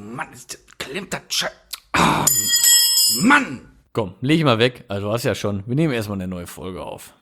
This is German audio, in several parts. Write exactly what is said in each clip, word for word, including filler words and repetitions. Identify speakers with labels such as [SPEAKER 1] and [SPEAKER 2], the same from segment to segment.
[SPEAKER 1] Mann, ist, klemmt das Scheiß. Oh, Mann!
[SPEAKER 2] Komm, leg ich mal weg. Also du hast ja schon. Wir nehmen erstmal eine neue Folge auf.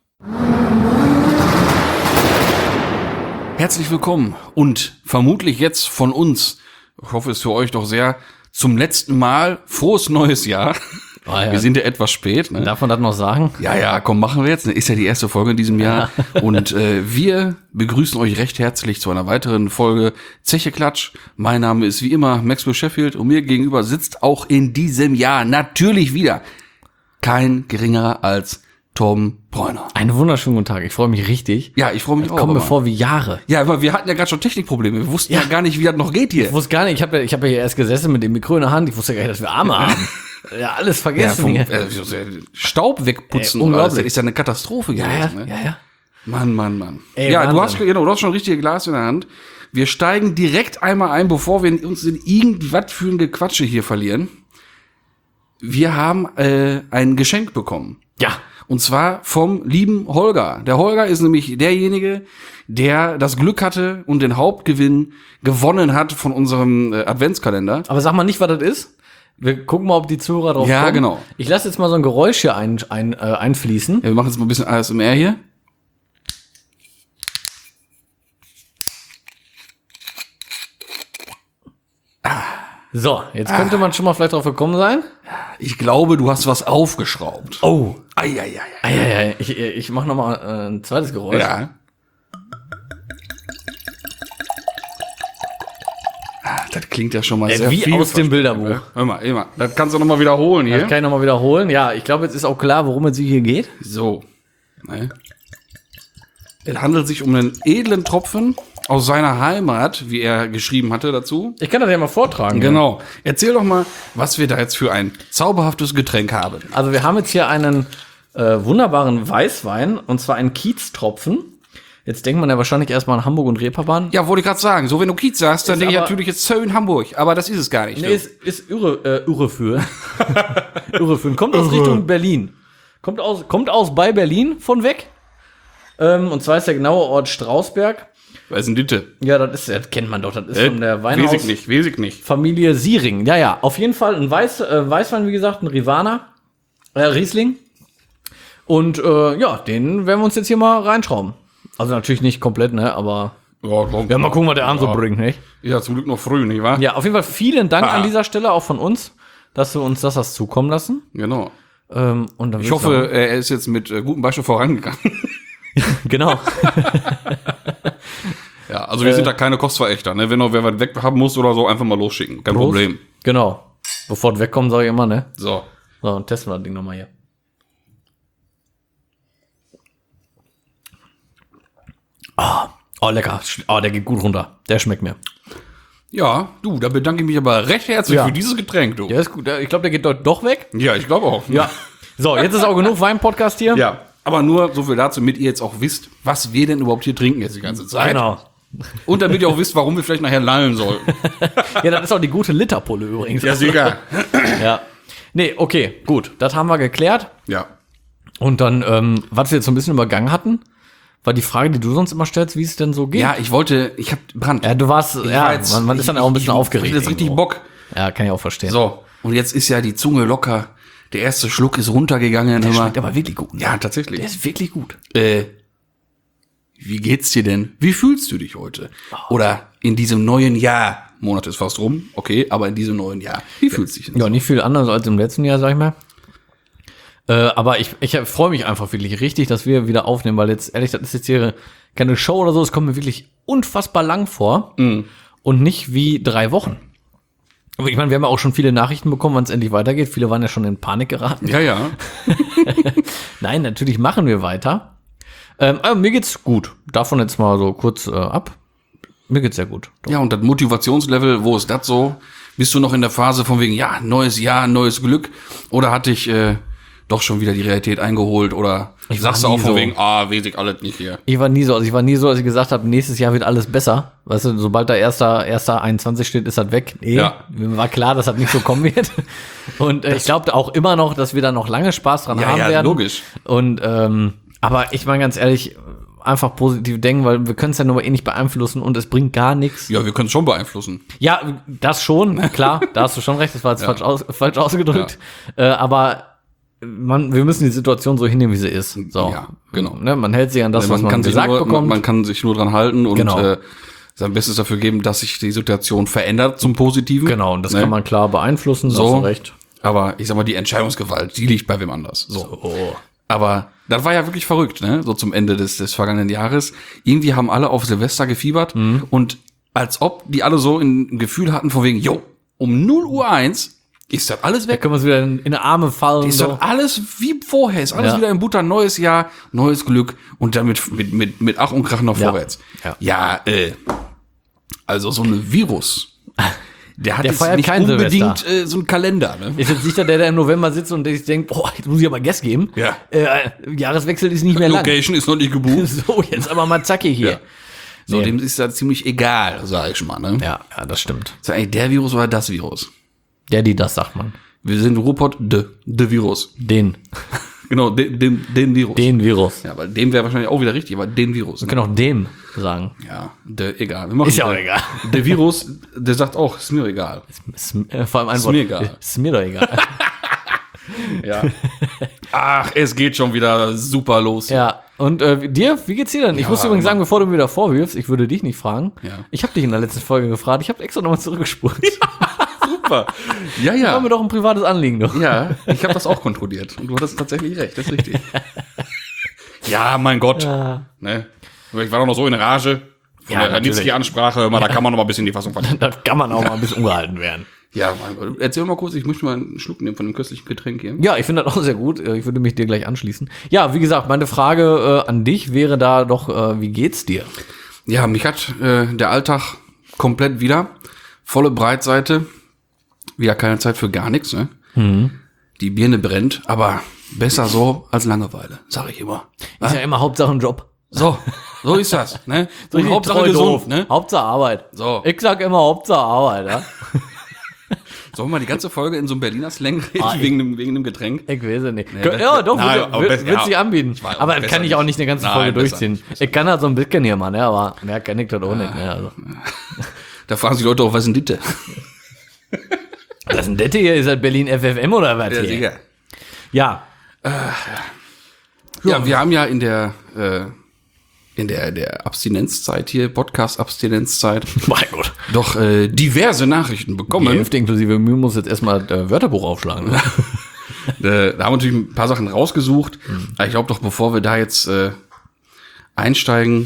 [SPEAKER 1] Herzlich willkommen und vermutlich jetzt von uns, ich hoffe es für euch doch sehr, zum letzten Mal frohes neues Jahr.
[SPEAKER 2] Oh ja.
[SPEAKER 1] Wir sind ja etwas spät. Ne?
[SPEAKER 2] Darf man das noch sagen?
[SPEAKER 1] Ja, ja, komm, machen wir jetzt. Ist ja die erste Folge in diesem Jahr. Und äh, wir begrüßen euch recht herzlich zu einer weiteren Folge Zeche Klatsch. Mein Name ist wie immer Maxwell Sheffield und mir gegenüber sitzt auch in diesem Jahr natürlich wieder kein geringerer als Tom Bräuner.
[SPEAKER 2] Einen wunderschönen guten Tag. Ich freue mich richtig.
[SPEAKER 1] Ja, ich freue mich auch.
[SPEAKER 2] Kommen mir
[SPEAKER 1] aber.
[SPEAKER 2] vor wie Jahre.
[SPEAKER 1] Ja, aber wir hatten ja gerade schon Technikprobleme. Wir wussten ja. ja gar nicht, wie das noch geht hier.
[SPEAKER 2] Ich wusste gar nicht. Ich habe ja, ich hab ja hier erst gesessen mit dem Mikro in der Hand. Ich wusste gar nicht, dass wir Arme haben. Ja, alles vergessen.
[SPEAKER 1] Ja, vom, äh, Staub wegputzen.
[SPEAKER 2] Ey, unglaublich.
[SPEAKER 1] Das ist ja eine Katastrophe
[SPEAKER 2] Ja,
[SPEAKER 1] gewesen.
[SPEAKER 2] ja,
[SPEAKER 1] Ne?
[SPEAKER 2] ja, ja.
[SPEAKER 1] Mann, Mann, Mann.
[SPEAKER 2] Ey,
[SPEAKER 1] ja,
[SPEAKER 2] Wahnsinn.
[SPEAKER 1] du hast, genau, du hast schon richtig Glas in der Hand. Wir steigen direkt einmal ein, bevor wir uns in irgendwas für ein Gequatsche hier verlieren. Wir haben äh, ein Geschenk bekommen.
[SPEAKER 2] Ja.
[SPEAKER 1] Und zwar vom lieben Holger. Der Holger ist nämlich derjenige, der das Glück hatte und den Hauptgewinn gewonnen hat von unserem äh, Adventskalender.
[SPEAKER 2] Aber sag mal nicht, was das ist. Wir gucken mal, ob die Zuhörer drauf
[SPEAKER 1] Ja,
[SPEAKER 2] kommen.
[SPEAKER 1] genau.
[SPEAKER 2] Ich lasse jetzt mal so ein Geräusch hier ein, ein, äh, einfließen.
[SPEAKER 1] Ja, wir machen jetzt mal ein bisschen A S M R hier.
[SPEAKER 2] So, jetzt könnte man schon mal vielleicht drauf gekommen sein.
[SPEAKER 1] Ich glaube, du hast was aufgeschraubt.
[SPEAKER 2] Oh.
[SPEAKER 1] Eieiei.
[SPEAKER 2] Eieiei. Ich, ich mach noch mal äh, ein zweites Geräusch.
[SPEAKER 1] Ja. Ah, das klingt ja schon mal
[SPEAKER 2] Äh,
[SPEAKER 1] sehr
[SPEAKER 2] wie aus dem Bilderbuch.
[SPEAKER 1] Hör mal, hör mal. Das kannst du noch mal wiederholen hier.
[SPEAKER 2] Das kann ich noch mal wiederholen. Ja, ich glaube, jetzt ist auch klar, worum es hier geht.
[SPEAKER 1] So. Ne? Es handelt sich um einen edlen Tropfen aus seiner Heimat, wie er geschrieben hatte dazu.
[SPEAKER 2] Ich kann das ja mal vortragen.
[SPEAKER 1] Genau. Erzähl doch mal, was wir da jetzt für ein zauberhaftes Getränk haben.
[SPEAKER 2] Also wir haben jetzt hier einen äh, wunderbaren Weißwein, und zwar einen Kieztropfen. Jetzt denkt man ja wahrscheinlich erstmal an Hamburg und Reeperbahn.
[SPEAKER 1] Ja, wollte ich gerade sagen. So, wenn du Kiez sagst, dann
[SPEAKER 2] Ist
[SPEAKER 1] denke ich
[SPEAKER 2] aber-
[SPEAKER 1] natürlich jetzt Zöll in Hamburg. Aber das ist es gar nicht.
[SPEAKER 2] Nee,
[SPEAKER 1] du.
[SPEAKER 2] ist, ist Irre, äh, Irreführen. Irreführen. Kommt aus Richtung Berlin. Kommt aus, kommt aus bei Berlin von weg. Ähm, und zwar ist der genaue Ort Strausberg.
[SPEAKER 1] Was ist denn Ditte?
[SPEAKER 2] Ja, das ist, das kennt man doch. Das ist von der
[SPEAKER 1] Weiß ich
[SPEAKER 2] Weinhaus
[SPEAKER 1] nicht, weiß ich nicht.
[SPEAKER 2] Familie Siering. Ja, ja. Auf jeden Fall ein Weiß, äh, Weißwein, wie gesagt, ein Rivaner, äh, Riesling. Und äh, ja, den werden wir uns jetzt hier mal reinschrauben. Also natürlich nicht komplett, ne, aber
[SPEAKER 1] Ja, komm.
[SPEAKER 2] ja, mal gucken, was der Abend so bringt, nicht?
[SPEAKER 1] Ja, zum Glück noch früh, nicht wahr?
[SPEAKER 2] Ja, auf jeden Fall vielen Dank
[SPEAKER 1] Ah.
[SPEAKER 2] an dieser Stelle auch von uns, dass du uns das hast zukommen lassen.
[SPEAKER 1] Genau.
[SPEAKER 2] Ähm, und dann
[SPEAKER 1] Ich
[SPEAKER 2] würd
[SPEAKER 1] hoffe, er ist jetzt mit äh, gutem Beispiel vorangegangen.
[SPEAKER 2] sagen, genau.
[SPEAKER 1] Ja, also wir sind da keine Kostverächter, ne? Wenn noch wer was weg haben muss oder so, einfach mal losschicken. Kein Problem.
[SPEAKER 2] Genau. Bevor es wegkommt, sage ich immer, ne?
[SPEAKER 1] So.
[SPEAKER 2] So, und testen wir das Ding nochmal hier. Oh, oh, lecker. Oh, der geht gut runter. Der schmeckt mir.
[SPEAKER 1] Ja, du, da bedanke ich mich aber recht herzlich
[SPEAKER 2] Ja.
[SPEAKER 1] für dieses Getränk, du.
[SPEAKER 2] Der ist gut. Der, ich glaube, der geht dort doch weg.
[SPEAKER 1] Ja, ich glaube auch.
[SPEAKER 2] Ja. So, jetzt ist auch genug Wein-Podcast hier.
[SPEAKER 1] Ja. Aber nur so viel dazu, damit ihr jetzt auch wisst, was wir denn überhaupt hier trinken jetzt die ganze Zeit.
[SPEAKER 2] Genau.
[SPEAKER 1] Und damit ihr auch wisst, warum wir vielleicht nachher lallen sollten.
[SPEAKER 2] Ja, das ist auch die gute Literpulle übrigens.
[SPEAKER 1] Ja, sicher.
[SPEAKER 2] Ja. Nee, okay, gut. Das haben wir geklärt.
[SPEAKER 1] Ja.
[SPEAKER 2] Und dann, ähm, was wir jetzt so ein bisschen übergangen hatten, war die Frage, die du sonst immer stellst, wie es denn so geht.
[SPEAKER 1] Ja, ich wollte, ich hab Brand.
[SPEAKER 2] Ja, du warst,
[SPEAKER 1] Ich
[SPEAKER 2] ja,
[SPEAKER 1] war jetzt-
[SPEAKER 2] man, man ist dann
[SPEAKER 1] ich-
[SPEAKER 2] auch ein bisschen
[SPEAKER 1] ich-
[SPEAKER 2] aufgeregt.
[SPEAKER 1] Ich hab jetzt richtig
[SPEAKER 2] irgendwo.
[SPEAKER 1] Bock.
[SPEAKER 2] Ja, kann ich auch verstehen.
[SPEAKER 1] So. Und jetzt ist ja die Zunge locker. Der erste Schluck ist runtergegangen.
[SPEAKER 2] Der
[SPEAKER 1] immer.
[SPEAKER 2] schmeckt aber wirklich gut. Ne?
[SPEAKER 1] Ja, tatsächlich.
[SPEAKER 2] Der ist wirklich gut.
[SPEAKER 1] Äh, wie geht's dir denn? Wie fühlst du dich heute? Oder in diesem neuen Jahr? Monat ist fast rum, okay, aber in diesem neuen Jahr. Wie fühlst du dich denn?
[SPEAKER 2] Ja, nicht viel anders als im letzten Jahr, sag ich mal. Äh, aber ich, ich freue mich einfach wirklich richtig, dass wir wieder aufnehmen, weil jetzt, ehrlich, das ist jetzt hier keine Show oder so, es kommt mir wirklich unfassbar lang vor
[SPEAKER 1] Mm.
[SPEAKER 2] und nicht wie drei Wochen. Aber ich meine, wir haben ja auch schon viele Nachrichten bekommen, wann es endlich weitergeht. Viele waren ja schon in Panik geraten.
[SPEAKER 1] Ja, ja.
[SPEAKER 2] Nein, natürlich machen wir weiter. Ähm, aber mir geht's gut. Davon jetzt mal so kurz äh, ab. Mir geht's sehr gut.
[SPEAKER 1] Ja, und das Motivationslevel, wo ist das so? Bist du noch in der Phase von wegen, ja, neues Jahr, neues Glück? Oder hat dich äh, doch schon wieder die Realität eingeholt? Oder
[SPEAKER 2] Ich war
[SPEAKER 1] sagst du
[SPEAKER 2] nie
[SPEAKER 1] auch von
[SPEAKER 2] so.
[SPEAKER 1] wegen, ah, weiß ich alles nicht hier?
[SPEAKER 2] Ich war nie so, also ich war nie so, als ich gesagt habe, nächstes Jahr wird alles besser. Weißt du, sobald da erster, erster einundzwanzig steht, ist das weg. Nee,
[SPEAKER 1] Ja.
[SPEAKER 2] mir war klar, dass das nicht so kommen wird. Und äh, ich glaube auch immer noch, dass wir da noch lange Spaß dran
[SPEAKER 1] Ja,
[SPEAKER 2] haben
[SPEAKER 1] ja,
[SPEAKER 2] werden.
[SPEAKER 1] logisch.
[SPEAKER 2] Und ähm, aber ich meine ganz ehrlich, einfach positiv denken, weil wir können es ja nur eh nicht beeinflussen und es bringt gar nichts.
[SPEAKER 1] Ja, wir können es schon beeinflussen.
[SPEAKER 2] Ja, das schon, klar, da hast du schon recht, das war jetzt
[SPEAKER 1] Ja.
[SPEAKER 2] falsch, aus, falsch ausgedrückt. Äh, aber man, wir müssen die Situation so hinnehmen, wie sie ist. So.
[SPEAKER 1] Ja, genau.
[SPEAKER 2] Ne, man hält sich an das, was man,
[SPEAKER 1] kann sich
[SPEAKER 2] gesagt
[SPEAKER 1] nur,
[SPEAKER 2] bekommt.
[SPEAKER 1] Man, man kann sich nur dran halten und
[SPEAKER 2] Genau.
[SPEAKER 1] äh, sein Bestes dafür geben, dass sich die Situation verändert zum Positiven.
[SPEAKER 2] genau, und das
[SPEAKER 1] Ne?
[SPEAKER 2] kann man klar beeinflussen,
[SPEAKER 1] So.
[SPEAKER 2] hast du recht.
[SPEAKER 1] Aber ich sag mal, die Entscheidungsgewalt, die liegt bei wem anders. So.
[SPEAKER 2] Oh.
[SPEAKER 1] Aber das war ja wirklich verrückt, ne? So zum Ende des, des vergangenen Jahres. Irgendwie haben alle auf Silvester gefiebert
[SPEAKER 2] Mhm.
[SPEAKER 1] und als ob die alle so ein Gefühl hatten von wegen, jo, um null Uhr eins ist das alles
[SPEAKER 2] Da
[SPEAKER 1] weg.
[SPEAKER 2] können wir uns wieder in, in die Arme fallen.
[SPEAKER 1] Ist
[SPEAKER 2] So.
[SPEAKER 1] das alles wie vorher, ist alles
[SPEAKER 2] Ja.
[SPEAKER 1] wieder in Butter, neues Jahr, neues Glück und damit mit, mit, mit Ach und Krach noch
[SPEAKER 2] Ja.
[SPEAKER 1] vorwärts.
[SPEAKER 2] Ja.
[SPEAKER 1] Ja, äh, also so ein Virus, der hat
[SPEAKER 2] Der
[SPEAKER 1] jetzt
[SPEAKER 2] feiert
[SPEAKER 1] nicht
[SPEAKER 2] kein
[SPEAKER 1] unbedingt äh, so einen Kalender, ne?
[SPEAKER 2] Ist jetzt nicht der, der im November sitzt und sich denkt, boah, jetzt muss ich aber Gas geben.
[SPEAKER 1] Ja.
[SPEAKER 2] Äh, Jahreswechsel ist nicht mehr lang.
[SPEAKER 1] Location ist noch nicht gebucht.
[SPEAKER 2] So, jetzt aber mal zacke hier.
[SPEAKER 1] Ja. So,
[SPEAKER 2] Nee.
[SPEAKER 1] dem ist das ziemlich egal, sag ich mal, ne?
[SPEAKER 2] Ja, ja, das stimmt.
[SPEAKER 1] Ist das eigentlich der Virus oder das Virus?
[SPEAKER 2] Der, die, das sagt man.
[SPEAKER 1] Wir sind Ruhrpott, de, de Virus.
[SPEAKER 2] Den.
[SPEAKER 1] Genau, de, dem, den Virus.
[SPEAKER 2] Den Virus.
[SPEAKER 1] Ja, weil dem wäre wahrscheinlich auch wieder richtig, aber den Virus.
[SPEAKER 2] Wir können auch dem sagen.
[SPEAKER 1] Ja, de, egal. Wir machen
[SPEAKER 2] Ist ja auch
[SPEAKER 1] de.
[SPEAKER 2] egal.
[SPEAKER 1] Der Virus, der sagt auch, ist mir egal.
[SPEAKER 2] Ist, äh, vor allem ein
[SPEAKER 1] Ist
[SPEAKER 2] Wort.
[SPEAKER 1] mir egal.
[SPEAKER 2] Ist mir doch egal.
[SPEAKER 1] Ja. Ach, es geht schon wieder super los.
[SPEAKER 2] Ja. Und äh, dir, wie geht's dir denn? Ich
[SPEAKER 1] Ja,
[SPEAKER 2] muss übrigens
[SPEAKER 1] Mann.
[SPEAKER 2] sagen, bevor du mir wieder vorwirfst, ich würde dich nicht fragen.
[SPEAKER 1] Ja.
[SPEAKER 2] Ich habe dich in der letzten Folge gefragt. Ich habe extra nochmal zurückgespult.
[SPEAKER 1] Super. Ja,
[SPEAKER 2] War
[SPEAKER 1] ja.
[SPEAKER 2] mir doch ein privates Anliegen. Doch.
[SPEAKER 1] Ja, ich habe das auch kontrolliert. Und du hattest tatsächlich recht, das ist richtig. Ja, mein Gott.
[SPEAKER 2] Ja.
[SPEAKER 1] Ne? Ich war doch noch so in Rage. Von
[SPEAKER 2] Ja,
[SPEAKER 1] der
[SPEAKER 2] natürlich.
[SPEAKER 1] Ranitzky-Ansprache, mal, da kann man noch mal ein bisschen die Fassung verlieren.
[SPEAKER 2] Da kann man auch mal ein bisschen ungehalten werden.
[SPEAKER 1] Ja, mein Gott. Erzähl mal kurz, ich möchte mal einen Schluck nehmen von dem köstlichen Getränk hier.
[SPEAKER 2] Ja, ich finde das auch sehr gut. Ich würde mich dir gleich anschließen. Ja, wie gesagt, meine Frage äh, an dich wäre da doch, äh, wie geht's dir?
[SPEAKER 1] Ja, mich hat äh, der Alltag komplett wieder. Volle Breitseite. Wieder keine Zeit für gar nichts, ne?
[SPEAKER 2] Mhm.
[SPEAKER 1] Die Birne brennt, aber besser so als Langeweile, sag ich immer.
[SPEAKER 2] Ist ja immer Hauptsache ein Job.
[SPEAKER 1] So, so ist das, ne?
[SPEAKER 2] So
[SPEAKER 1] Und Hauptsache gesund, ne?
[SPEAKER 2] Hauptsache Arbeit.
[SPEAKER 1] So.
[SPEAKER 2] Ich sag immer Hauptsache Arbeit, ja?
[SPEAKER 1] Sollen wir mal die ganze Folge in so einem Berliner Slang reden,
[SPEAKER 2] Ah, ich-
[SPEAKER 1] wegen dem, wegen dem Getränk?
[SPEAKER 2] Ich weiß es nicht.
[SPEAKER 1] Nee,
[SPEAKER 2] ja,
[SPEAKER 1] das-
[SPEAKER 2] doch,
[SPEAKER 1] nein,
[SPEAKER 2] wird,
[SPEAKER 1] aber
[SPEAKER 2] wird,
[SPEAKER 1] besser-
[SPEAKER 2] wird
[SPEAKER 1] ja.
[SPEAKER 2] sich anbieten.
[SPEAKER 1] Ich weiß,
[SPEAKER 2] Aber das
[SPEAKER 1] besser
[SPEAKER 2] kann ich auch
[SPEAKER 1] nicht.
[SPEAKER 2] nicht eine ganze
[SPEAKER 1] Nein,
[SPEAKER 2] Folge
[SPEAKER 1] besser
[SPEAKER 2] durchziehen.
[SPEAKER 1] nicht.
[SPEAKER 2] Ich kann halt so ein bisschen hier mal, ne? Aber mehr kann ich das auch nicht. Ne? Also.
[SPEAKER 1] Da fragen sich die Leute auch, was ist denn das?
[SPEAKER 2] Was ist denn das hier? Ist das Berlin F F M oder was
[SPEAKER 1] Ja,
[SPEAKER 2] hier?
[SPEAKER 1] sicher.
[SPEAKER 2] Ja,
[SPEAKER 1] Ja, wir haben ja in der, äh, in der, der Abstinenzzeit hier, Podcast-Abstinenzzeit,
[SPEAKER 2] mein Gott.
[SPEAKER 1] doch äh, diverse Nachrichten
[SPEAKER 2] Die
[SPEAKER 1] bekommen.
[SPEAKER 2] Hälfte inklusive Mühe muss jetzt erstmal äh, Wörterbuch aufschlagen. Ne?
[SPEAKER 1] Äh, da haben wir natürlich ein paar Sachen rausgesucht. Aber ich glaube doch, bevor wir da jetzt äh, einsteigen,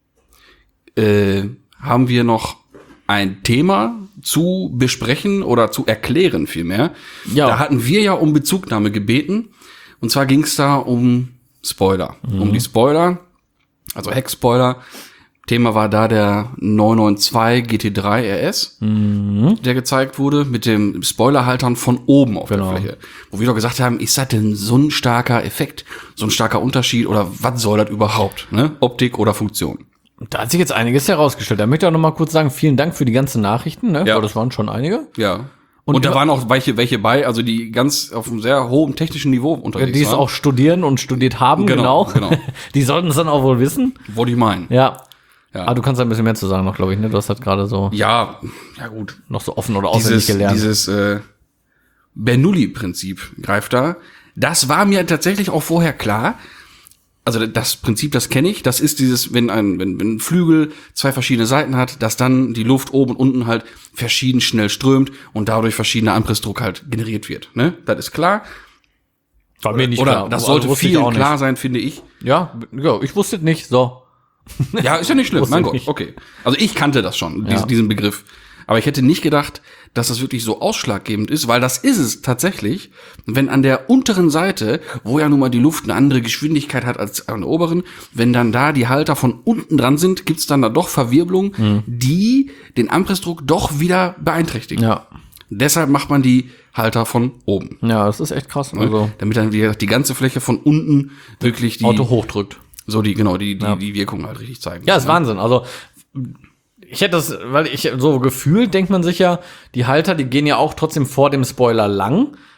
[SPEAKER 1] äh, haben wir noch ein Thema zu besprechen oder zu erklären vielmehr.
[SPEAKER 2] Ja.
[SPEAKER 1] Da hatten wir ja um Bezugnahme gebeten. Und zwar ging es da um Spoiler. Um die Spoiler, also Heckspoiler. Thema war da der neun neun zwei G T drei R S, der gezeigt wurde, mit dem Spoilerhaltern von oben auf
[SPEAKER 2] Genau.
[SPEAKER 1] der Fläche. Wo wir doch gesagt haben, ist das denn so ein starker Effekt, so ein starker Unterschied oder was soll das überhaupt? Ne? Optik oder Funktion?
[SPEAKER 2] Da hat sich jetzt einiges herausgestellt. Da möchte ich auch noch mal kurz sagen, vielen Dank für die ganzen Nachrichten. Ne?
[SPEAKER 1] Ja.
[SPEAKER 2] Weil das waren schon einige.
[SPEAKER 1] Ja.
[SPEAKER 2] Und
[SPEAKER 1] Und, da
[SPEAKER 2] über-
[SPEAKER 1] waren auch welche, welche bei, also die ganz auf einem sehr hohen technischen Niveau unterwegs
[SPEAKER 2] Die es
[SPEAKER 1] waren.
[SPEAKER 2] auch studieren und studiert haben, genau.
[SPEAKER 1] Genau, genau.
[SPEAKER 2] Die sollten es dann auch wohl wissen.
[SPEAKER 1] Wollte ich meinen.
[SPEAKER 2] Ja.
[SPEAKER 1] Ja.
[SPEAKER 2] Aber du kannst da ein bisschen mehr zu sagen noch, glaube ich, ne? Du hast das gerade so
[SPEAKER 1] Ja, ja gut.
[SPEAKER 2] noch so offen oder auswendig
[SPEAKER 1] Dieses,
[SPEAKER 2] gelernt.
[SPEAKER 1] dieses äh, Bernoulli-Prinzip greift da. Das war mir tatsächlich auch vorher klar. Also das Prinzip, das kenne ich. Das ist dieses, wenn ein, wenn, wenn ein Flügel zwei verschiedene Seiten hat, dass dann die Luft oben und unten halt verschieden schnell strömt und dadurch verschiedener Anpressdruck halt generiert wird. Ne? Das ist klar.
[SPEAKER 2] War mir nicht
[SPEAKER 1] Oder
[SPEAKER 2] klar.
[SPEAKER 1] das
[SPEAKER 2] Also
[SPEAKER 1] sollte
[SPEAKER 2] wusste ich
[SPEAKER 1] vielen
[SPEAKER 2] auch nicht.
[SPEAKER 1] klar sein, finde ich.
[SPEAKER 2] Ja, ja, ich wusste es nicht. So.
[SPEAKER 1] Ja, ist ja nicht schlimm,
[SPEAKER 2] Wusste
[SPEAKER 1] mein
[SPEAKER 2] ich
[SPEAKER 1] Gott,
[SPEAKER 2] nicht.
[SPEAKER 1] okay. Also ich kannte das schon,
[SPEAKER 2] Ja.
[SPEAKER 1] diesen, diesen Begriff. Aber ich hätte nicht gedacht, dass das wirklich so ausschlaggebend ist, weil das ist es tatsächlich, wenn an der unteren Seite, wo ja nun mal die Luft eine andere Geschwindigkeit hat als an der oberen, wenn dann da die Halter von unten dran sind, gibt's dann da doch Verwirbelungen,
[SPEAKER 2] Mhm.
[SPEAKER 1] die den Anpressdruck doch wieder beeinträchtigen.
[SPEAKER 2] Ja.
[SPEAKER 1] Deshalb macht man die Halter von oben.
[SPEAKER 2] Ja, das ist echt krass.
[SPEAKER 1] Ne?
[SPEAKER 2] Also,
[SPEAKER 1] Damit dann wieder die ganze Fläche von unten wirklich die,
[SPEAKER 2] Auto hochdrückt.
[SPEAKER 1] so die, genau, die, die,
[SPEAKER 2] Ja.
[SPEAKER 1] die Wirkung halt richtig zeigen.
[SPEAKER 2] Ja, ist Wahnsinn. Also, ich hätte das, weil ich so gefühlt, denkt man sich ja, die Halter, die gehen ja auch trotzdem vor dem Spoiler lang,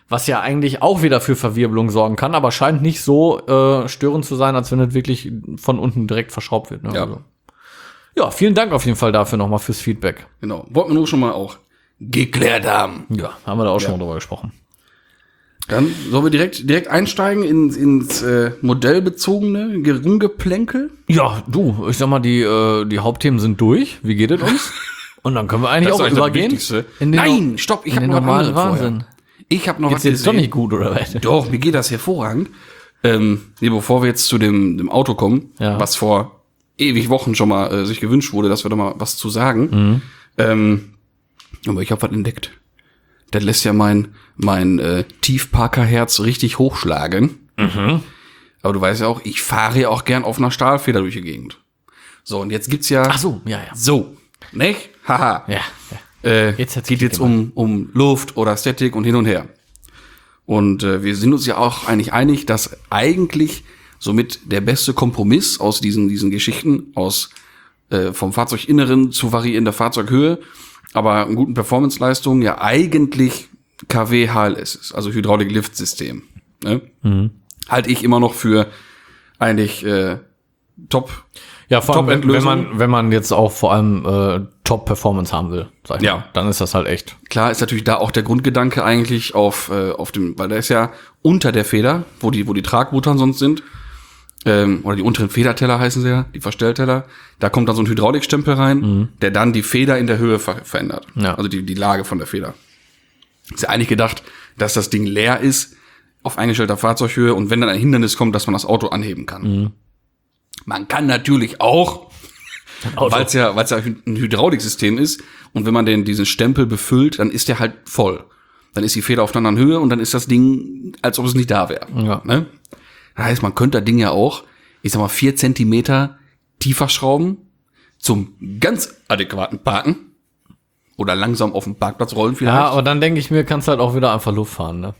[SPEAKER 2] was ja eigentlich auch wieder für Verwirbelung sorgen kann, aber scheint nicht so äh, störend zu sein, als wenn es wirklich von unten direkt verschraubt wird. Ne?
[SPEAKER 1] Ja.
[SPEAKER 2] Also. Ja, vielen Dank auf jeden Fall dafür nochmal fürs Feedback.
[SPEAKER 1] Genau. Wollten wir nur schon mal auch geklärt haben.
[SPEAKER 2] Ja, haben wir da auch
[SPEAKER 1] Ja.
[SPEAKER 2] schon mal drüber gesprochen.
[SPEAKER 1] Dann sollen wir direkt, direkt einsteigen ins, ins äh, modellbezogene Rumgeplänkel.
[SPEAKER 2] Ja, du, ich sag mal, die, äh, die Hauptthemen sind durch. Wie geht es uns? Und dann können wir eigentlich
[SPEAKER 1] Das ist
[SPEAKER 2] auch
[SPEAKER 1] eigentlich das
[SPEAKER 2] übergehen.
[SPEAKER 1] Wichtigste.
[SPEAKER 2] in den
[SPEAKER 1] Nein,
[SPEAKER 2] no-
[SPEAKER 1] stopp, ich
[SPEAKER 2] in
[SPEAKER 1] habe
[SPEAKER 2] den
[SPEAKER 1] noch was
[SPEAKER 2] normalen
[SPEAKER 1] anderes
[SPEAKER 2] Wahnsinn.
[SPEAKER 1] vorher. Ich habe noch
[SPEAKER 2] Geht's
[SPEAKER 1] was
[SPEAKER 2] jetzt doch nicht gut, oder was?
[SPEAKER 1] Doch, mir geht das hervorragend. Ähm, nee, bevor wir jetzt zu dem, dem Auto kommen,
[SPEAKER 2] Ja.
[SPEAKER 1] was vor ewig Wochen schon mal äh, sich gewünscht wurde, dass wir da mal was zu sagen.
[SPEAKER 2] Mhm.
[SPEAKER 1] Ähm, aber ich habe was entdeckt. Das lässt ja mein, mein äh, Tiefparkerherz richtig hochschlagen.
[SPEAKER 2] Mhm.
[SPEAKER 1] Aber du weißt ja auch, ich fahre ja auch gern auf einer Stahlfeder durch die Gegend. So, und jetzt gibt's ja...
[SPEAKER 2] Ach so, ja, ja.
[SPEAKER 1] So, nicht? Haha.
[SPEAKER 2] Ja, ja.
[SPEAKER 1] Äh,
[SPEAKER 2] Jetzt hat's
[SPEAKER 1] geht
[SPEAKER 2] Klick
[SPEAKER 1] jetzt um, um Luft oder Statik und hin und her. Und äh, wir sind uns ja auch eigentlich einig, dass eigentlich somit der beste Kompromiss aus diesen diesen Geschichten, aus äh, vom Fahrzeuginneren zu variierender Fahrzeughöhe, aber einen guten Performance-Leistungen ja eigentlich K W H L S ist, also Hydraulik-Lift-System. Ne?
[SPEAKER 2] Mhm.
[SPEAKER 1] Halte ich immer noch für eigentlich äh, top.
[SPEAKER 2] Ja, vor allem, wenn, wenn
[SPEAKER 1] Top-Endlösung.
[SPEAKER 2] man, wenn man jetzt auch vor allem äh, Top-Performance haben will, sag ich
[SPEAKER 1] Ja.
[SPEAKER 2] mal, dann ist das halt echt.
[SPEAKER 1] Klar ist natürlich da auch der Grundgedanke eigentlich auf äh, auf dem, weil da ist ja unter der Feder, wo die wo die Tragmuttern sonst sind, ähm, oder die unteren Federteller heißen sie ja, die Verstellteller, da kommt dann so ein Hydraulikstempel rein, der dann die Feder in der Höhe ver verändert,
[SPEAKER 2] Ja.
[SPEAKER 1] also die die Lage von der Feder. Ist ja eigentlich gedacht, dass das Ding leer ist auf eingestellter Fahrzeughöhe und wenn dann ein Hindernis kommt, dass man das Auto anheben kann. Man kann natürlich auch,
[SPEAKER 2] Auto.
[SPEAKER 1] weil es ja, weil's ja ein Hydrauliksystem ist und wenn man den diesen Stempel befüllt, dann ist der halt voll. Dann ist die Feder auf einer anderen Höhe und dann ist das Ding, als ob es nicht da wäre.
[SPEAKER 2] Ja.
[SPEAKER 1] Ne? Das heißt, man könnte das Ding ja auch, ich sag mal, vier Zentimeter tiefer schrauben zum ganz adäquaten Parken oder langsam auf den Parkplatz rollen vielleicht.
[SPEAKER 2] Ja, aber dann denke ich mir, kannst halt auch wieder einfach Luft fahren, ne?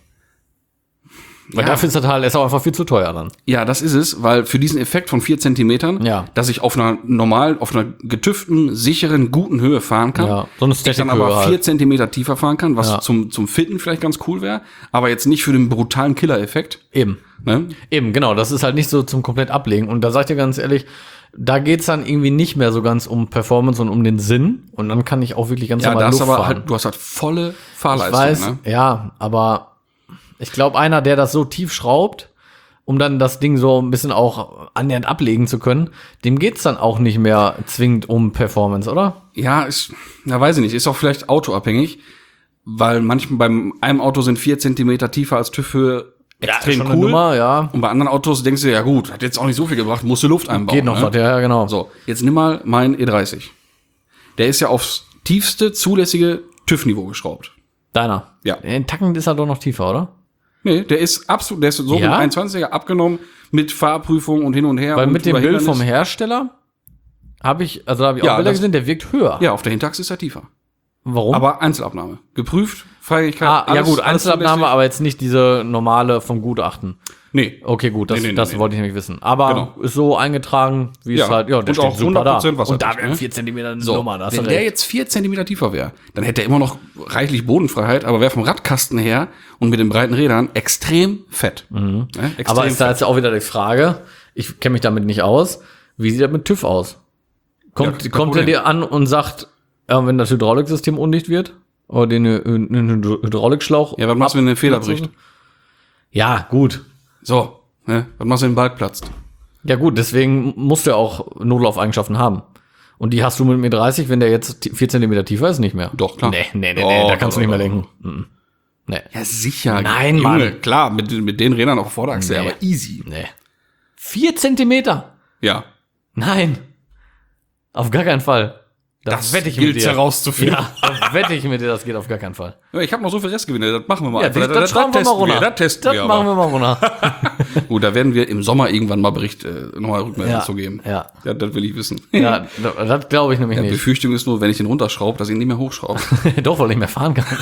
[SPEAKER 2] Weil
[SPEAKER 1] Ja.
[SPEAKER 2] dafür ist das halt ist auch einfach viel zu teuer dann.
[SPEAKER 1] Ja, das ist es, weil für diesen Effekt von vier Zentimetern,
[SPEAKER 2] Ja.
[SPEAKER 1] dass ich auf einer normal, auf einer getüften, sicheren, guten Höhe fahren kann,
[SPEAKER 2] Ja, so eine
[SPEAKER 1] ich dann
[SPEAKER 2] Static-Höhe
[SPEAKER 1] aber vier
[SPEAKER 2] halt.
[SPEAKER 1] Zentimeter tiefer fahren kann, was
[SPEAKER 2] Ja.
[SPEAKER 1] zum zum Fitten vielleicht ganz cool wäre, aber jetzt nicht für den brutalen Killer-Effekt.
[SPEAKER 2] Eben.
[SPEAKER 1] Ne?
[SPEAKER 2] Eben, genau. Das ist halt nicht so zum komplett ablegen. Und da sag ich dir ganz ehrlich, da geht's dann irgendwie nicht mehr so ganz um Performance und um den Sinn. Und dann kann ich auch wirklich ganz
[SPEAKER 1] Ja,
[SPEAKER 2] normal
[SPEAKER 1] da hast
[SPEAKER 2] Luft
[SPEAKER 1] aber
[SPEAKER 2] fahren.
[SPEAKER 1] halt, du hast halt volle
[SPEAKER 2] Ich
[SPEAKER 1] Fahrleistung.
[SPEAKER 2] weiß,
[SPEAKER 1] Ne?
[SPEAKER 2] ja, aber ich glaube, einer, der das so tief schraubt, um dann das Ding so ein bisschen auch annähernd ablegen zu können, dem geht's dann auch nicht mehr zwingend um Performance, oder?
[SPEAKER 1] Ja, ist, na weiß ich nicht, ist auch vielleicht autoabhängig, weil manchmal beim einem Auto sind vier Zentimeter tiefer als TÜV-Höhe extrem
[SPEAKER 2] schon eine
[SPEAKER 1] cool.
[SPEAKER 2] Nummer, ja.
[SPEAKER 1] Und bei anderen Autos denkst du, ja gut, hat jetzt auch nicht so viel gebracht, musst du Luft einbauen.
[SPEAKER 2] Geht noch
[SPEAKER 1] ne?
[SPEAKER 2] was, ja, ja, genau.
[SPEAKER 1] So, jetzt nimm mal meinen E dreißig. Der ist ja aufs tiefste zulässige TÜV-Niveau geschraubt.
[SPEAKER 2] Deiner.
[SPEAKER 1] Ja.
[SPEAKER 2] In Tacken ist er doch noch tiefer, oder?
[SPEAKER 1] Nee, der ist absolut, der ist so
[SPEAKER 2] Ja?
[SPEAKER 1] mit einundzwanziger abgenommen, mit Fahrprüfung und hin und her.
[SPEAKER 2] Weil
[SPEAKER 1] und
[SPEAKER 2] mit dem
[SPEAKER 1] über
[SPEAKER 2] Bild
[SPEAKER 1] Hindernis.
[SPEAKER 2] vom Hersteller habe ich, also habe ich
[SPEAKER 1] Ja,
[SPEAKER 2] auch Bilder
[SPEAKER 1] das-
[SPEAKER 2] gesehen, der wirkt höher.
[SPEAKER 1] Ja, auf der Hinterachse ist er tiefer.
[SPEAKER 2] Warum?
[SPEAKER 1] Aber Einzelabnahme. Geprüft, Freigigkeit.
[SPEAKER 2] ah, ja
[SPEAKER 1] alles-
[SPEAKER 2] gut,
[SPEAKER 1] alles
[SPEAKER 2] Einzelabnahme,
[SPEAKER 1] zulässig.
[SPEAKER 2] aber jetzt nicht diese normale vom Gutachten.
[SPEAKER 1] Nee.
[SPEAKER 2] Okay, gut, das,
[SPEAKER 1] Nee, nee, nee,
[SPEAKER 2] das
[SPEAKER 1] nee.
[SPEAKER 2] wollte ich nämlich wissen. Aber
[SPEAKER 1] Genau.
[SPEAKER 2] ist so eingetragen, wie
[SPEAKER 1] Ja,
[SPEAKER 2] es halt, ja,
[SPEAKER 1] und
[SPEAKER 2] der steht
[SPEAKER 1] auch
[SPEAKER 2] super da.
[SPEAKER 1] hundert Prozent
[SPEAKER 2] Und da
[SPEAKER 1] wasserdicht,
[SPEAKER 2] wären
[SPEAKER 1] ne?
[SPEAKER 2] vier Zentimeter eine
[SPEAKER 1] So,
[SPEAKER 2] Nummer, da hast
[SPEAKER 1] wenn
[SPEAKER 2] du
[SPEAKER 1] der
[SPEAKER 2] recht.
[SPEAKER 1] jetzt vier Zentimeter tiefer wäre, dann hätte er immer noch reichlich Bodenfreiheit, aber wäre vom Radkasten her und mit den breiten Rädern extrem fett. Ne? Extrem
[SPEAKER 2] Aber ist da
[SPEAKER 1] fett.
[SPEAKER 2] jetzt auch wieder die Frage, ich kenne mich damit nicht aus, wie sieht das mit TÜV aus? Kommt,
[SPEAKER 1] Ja, kein
[SPEAKER 2] kommt er
[SPEAKER 1] Problem.
[SPEAKER 2] dir an und sagt, äh, wenn das Hydrauliksystem undicht wird, oder den, äh, den Hydraulikschlauch.
[SPEAKER 1] Ja, was machst du, wenn eine Feder bricht?
[SPEAKER 2] Ja, gut.
[SPEAKER 1] So, ne? Was machst du, wenn ein Balk platzt?
[SPEAKER 2] Ja gut, deswegen musst du ja auch Notlaufeigenschaften haben. Und die hast du mit dem E dreißig, wenn der jetzt vier Zentimeter tiefer ist, nicht mehr.
[SPEAKER 1] Doch, klar.
[SPEAKER 2] Nee, nee, nee,
[SPEAKER 1] Doch,
[SPEAKER 2] nee da kannst
[SPEAKER 1] doch,
[SPEAKER 2] du nicht mehr
[SPEAKER 1] doch,
[SPEAKER 2] lenken. Mhm. Nee.
[SPEAKER 1] Ja, sicher.
[SPEAKER 2] Nein,
[SPEAKER 1] Junge,
[SPEAKER 2] Mann.
[SPEAKER 1] klar, mit, mit den Rädern auf Vorderachse,
[SPEAKER 2] Nee.
[SPEAKER 1] aber easy.
[SPEAKER 2] Nee. Vier Zentimeter?
[SPEAKER 1] Ja.
[SPEAKER 2] Nein. Auf gar keinen Fall.
[SPEAKER 1] Das
[SPEAKER 2] wette ich
[SPEAKER 1] gilt's
[SPEAKER 2] mit dir.
[SPEAKER 1] herauszufinden.
[SPEAKER 2] Ja, das wette ich mit dir, das geht auf gar keinen Fall.
[SPEAKER 1] Ja, ich habe noch so viel Restgewinne, das machen wir mal.
[SPEAKER 2] Ja,
[SPEAKER 1] einfach.
[SPEAKER 2] das, das, das schrauben wir mal
[SPEAKER 1] testen
[SPEAKER 2] runter.
[SPEAKER 1] Das testen
[SPEAKER 2] das
[SPEAKER 1] wir
[SPEAKER 2] machen
[SPEAKER 1] aber.
[SPEAKER 2] wir mal runter.
[SPEAKER 1] Gut, da werden wir im Sommer irgendwann mal Bericht, äh, nochmal Rückmeldung
[SPEAKER 2] Ja,
[SPEAKER 1] zu geben.
[SPEAKER 2] ja.
[SPEAKER 1] ja. Das will ich wissen.
[SPEAKER 2] Ja, das, das glaube ich nämlich
[SPEAKER 1] Die
[SPEAKER 2] nicht.
[SPEAKER 1] Befürchtung ist nur, wenn ich den runterschraube, dass ich ihn nicht mehr hochschraube.
[SPEAKER 2] Doch, weil ich nicht mehr fahren kann.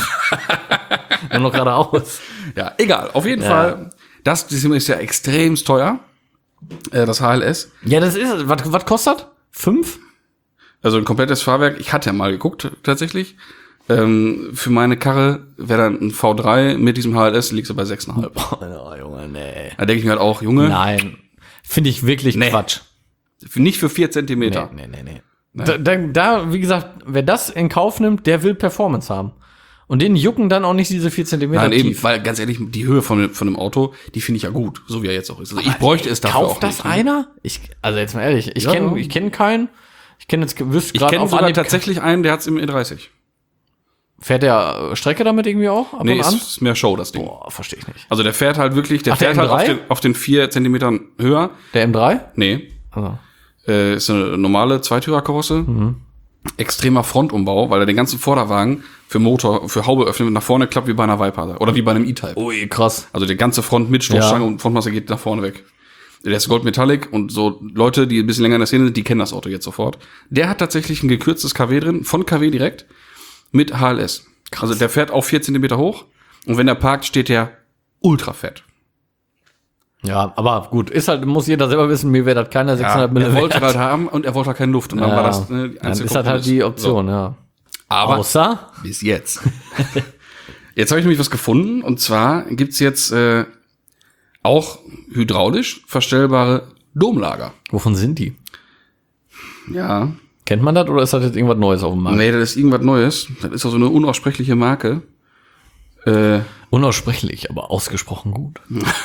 [SPEAKER 2] Nur noch geradeaus.
[SPEAKER 1] Ja, egal. Auf jeden
[SPEAKER 2] Ja.
[SPEAKER 1] Fall, das System ist ja extremst teuer, äh, das H L S.
[SPEAKER 2] Ja, das ist, was, was kostet? Fünf?
[SPEAKER 1] Also ein komplettes Fahrwerk, ich hatte ja mal geguckt, tatsächlich. Ähm, für meine Karre wäre dann ein V drei mit diesem H L S, liegst du bei sechs Komma fünf.
[SPEAKER 2] Oh, Junge, nee.
[SPEAKER 1] Da denke ich mir halt auch, Junge,
[SPEAKER 2] Nein. Finde ich wirklich
[SPEAKER 1] Nee.
[SPEAKER 2] Quatsch.
[SPEAKER 1] für, nicht für vier Zentimeter.
[SPEAKER 2] Nee, nee, nee, nee. Da, da, da, wie gesagt, wer das in Kauf nimmt, der will Performance haben. Und denen jucken dann auch nicht diese vier Zentimeter
[SPEAKER 1] Nein, eben,
[SPEAKER 2] tief.
[SPEAKER 1] weil ganz ehrlich, die Höhe von, von einem Auto, die finde ich ja gut, so wie er jetzt auch ist. Also ich bräuchte es dafür auch
[SPEAKER 2] Kauft das
[SPEAKER 1] nicht. ne?
[SPEAKER 2] einer? Ich, also jetzt mal ehrlich, ich
[SPEAKER 1] Ja,
[SPEAKER 2] kenne
[SPEAKER 1] ja.
[SPEAKER 2] ich kenn keinen. Ich kenne jetzt, wüsste
[SPEAKER 1] Ich
[SPEAKER 2] gerade
[SPEAKER 1] kenne
[SPEAKER 2] auf
[SPEAKER 1] sogar
[SPEAKER 2] Anhieb,
[SPEAKER 1] tatsächlich einen, der hat's im E dreißig.
[SPEAKER 2] fährt der äh, Strecke damit irgendwie auch ab
[SPEAKER 1] Nee,
[SPEAKER 2] und
[SPEAKER 1] ist,
[SPEAKER 2] an?
[SPEAKER 1] ist mehr Show, das Ding.
[SPEAKER 2] Boah, verstehe ich nicht.
[SPEAKER 1] Also der fährt halt wirklich, der
[SPEAKER 2] Ach, der
[SPEAKER 1] fährt halt auf
[SPEAKER 2] M drei?
[SPEAKER 1] den, auf den vier Zentimetern höher.
[SPEAKER 2] Der M drei?
[SPEAKER 1] Nee,
[SPEAKER 2] Also.
[SPEAKER 1] äh, ist eine normale Zweitürer-Karosse.
[SPEAKER 2] Mhm.
[SPEAKER 1] Extremer Frontumbau, weil er den ganzen Vorderwagen für Motor, für Haube öffnet und nach vorne klappt wie bei einer Viper oder wie bei einem E-Type.
[SPEAKER 2] Ui, krass.
[SPEAKER 1] Also die ganze Front mit Stoßstange
[SPEAKER 2] Ja.
[SPEAKER 1] und Frontmasse geht nach vorne weg. Der ist Gold Metallic und so Leute, die ein bisschen länger in der Szene sind, die kennen das Auto jetzt sofort. Der hat tatsächlich ein gekürztes K W drin, von K W direkt, mit H L S. Also der fährt auch vier Zentimeter hoch und wenn er parkt, steht der ultra fett.
[SPEAKER 2] Ja, aber gut, ist halt, muss jeder selber wissen, mir wäre das keiner sechshundert
[SPEAKER 1] er
[SPEAKER 2] Millimeter.
[SPEAKER 1] wollte halt haben und er wollte halt keine Luft. Und dann
[SPEAKER 2] Ja,
[SPEAKER 1] war das ne, die
[SPEAKER 2] dann
[SPEAKER 1] einzige
[SPEAKER 2] ist das halt
[SPEAKER 1] Kompromiss.
[SPEAKER 2] die Option, ja.
[SPEAKER 1] So. Aber
[SPEAKER 2] Außer?
[SPEAKER 1] bis jetzt. Jetzt habe ich nämlich was gefunden und zwar gibt's jetzt äh, auch hydraulisch verstellbare Domlager.
[SPEAKER 2] Wovon sind die?
[SPEAKER 1] Ja.
[SPEAKER 2] Kennt man das oder ist das jetzt irgendwas Neues auf dem Markt?
[SPEAKER 1] Nee, das ist irgendwas Neues. Das ist auch so eine unaussprechliche Marke. Äh,
[SPEAKER 2] Unaussprechlich, aber ausgesprochen gut.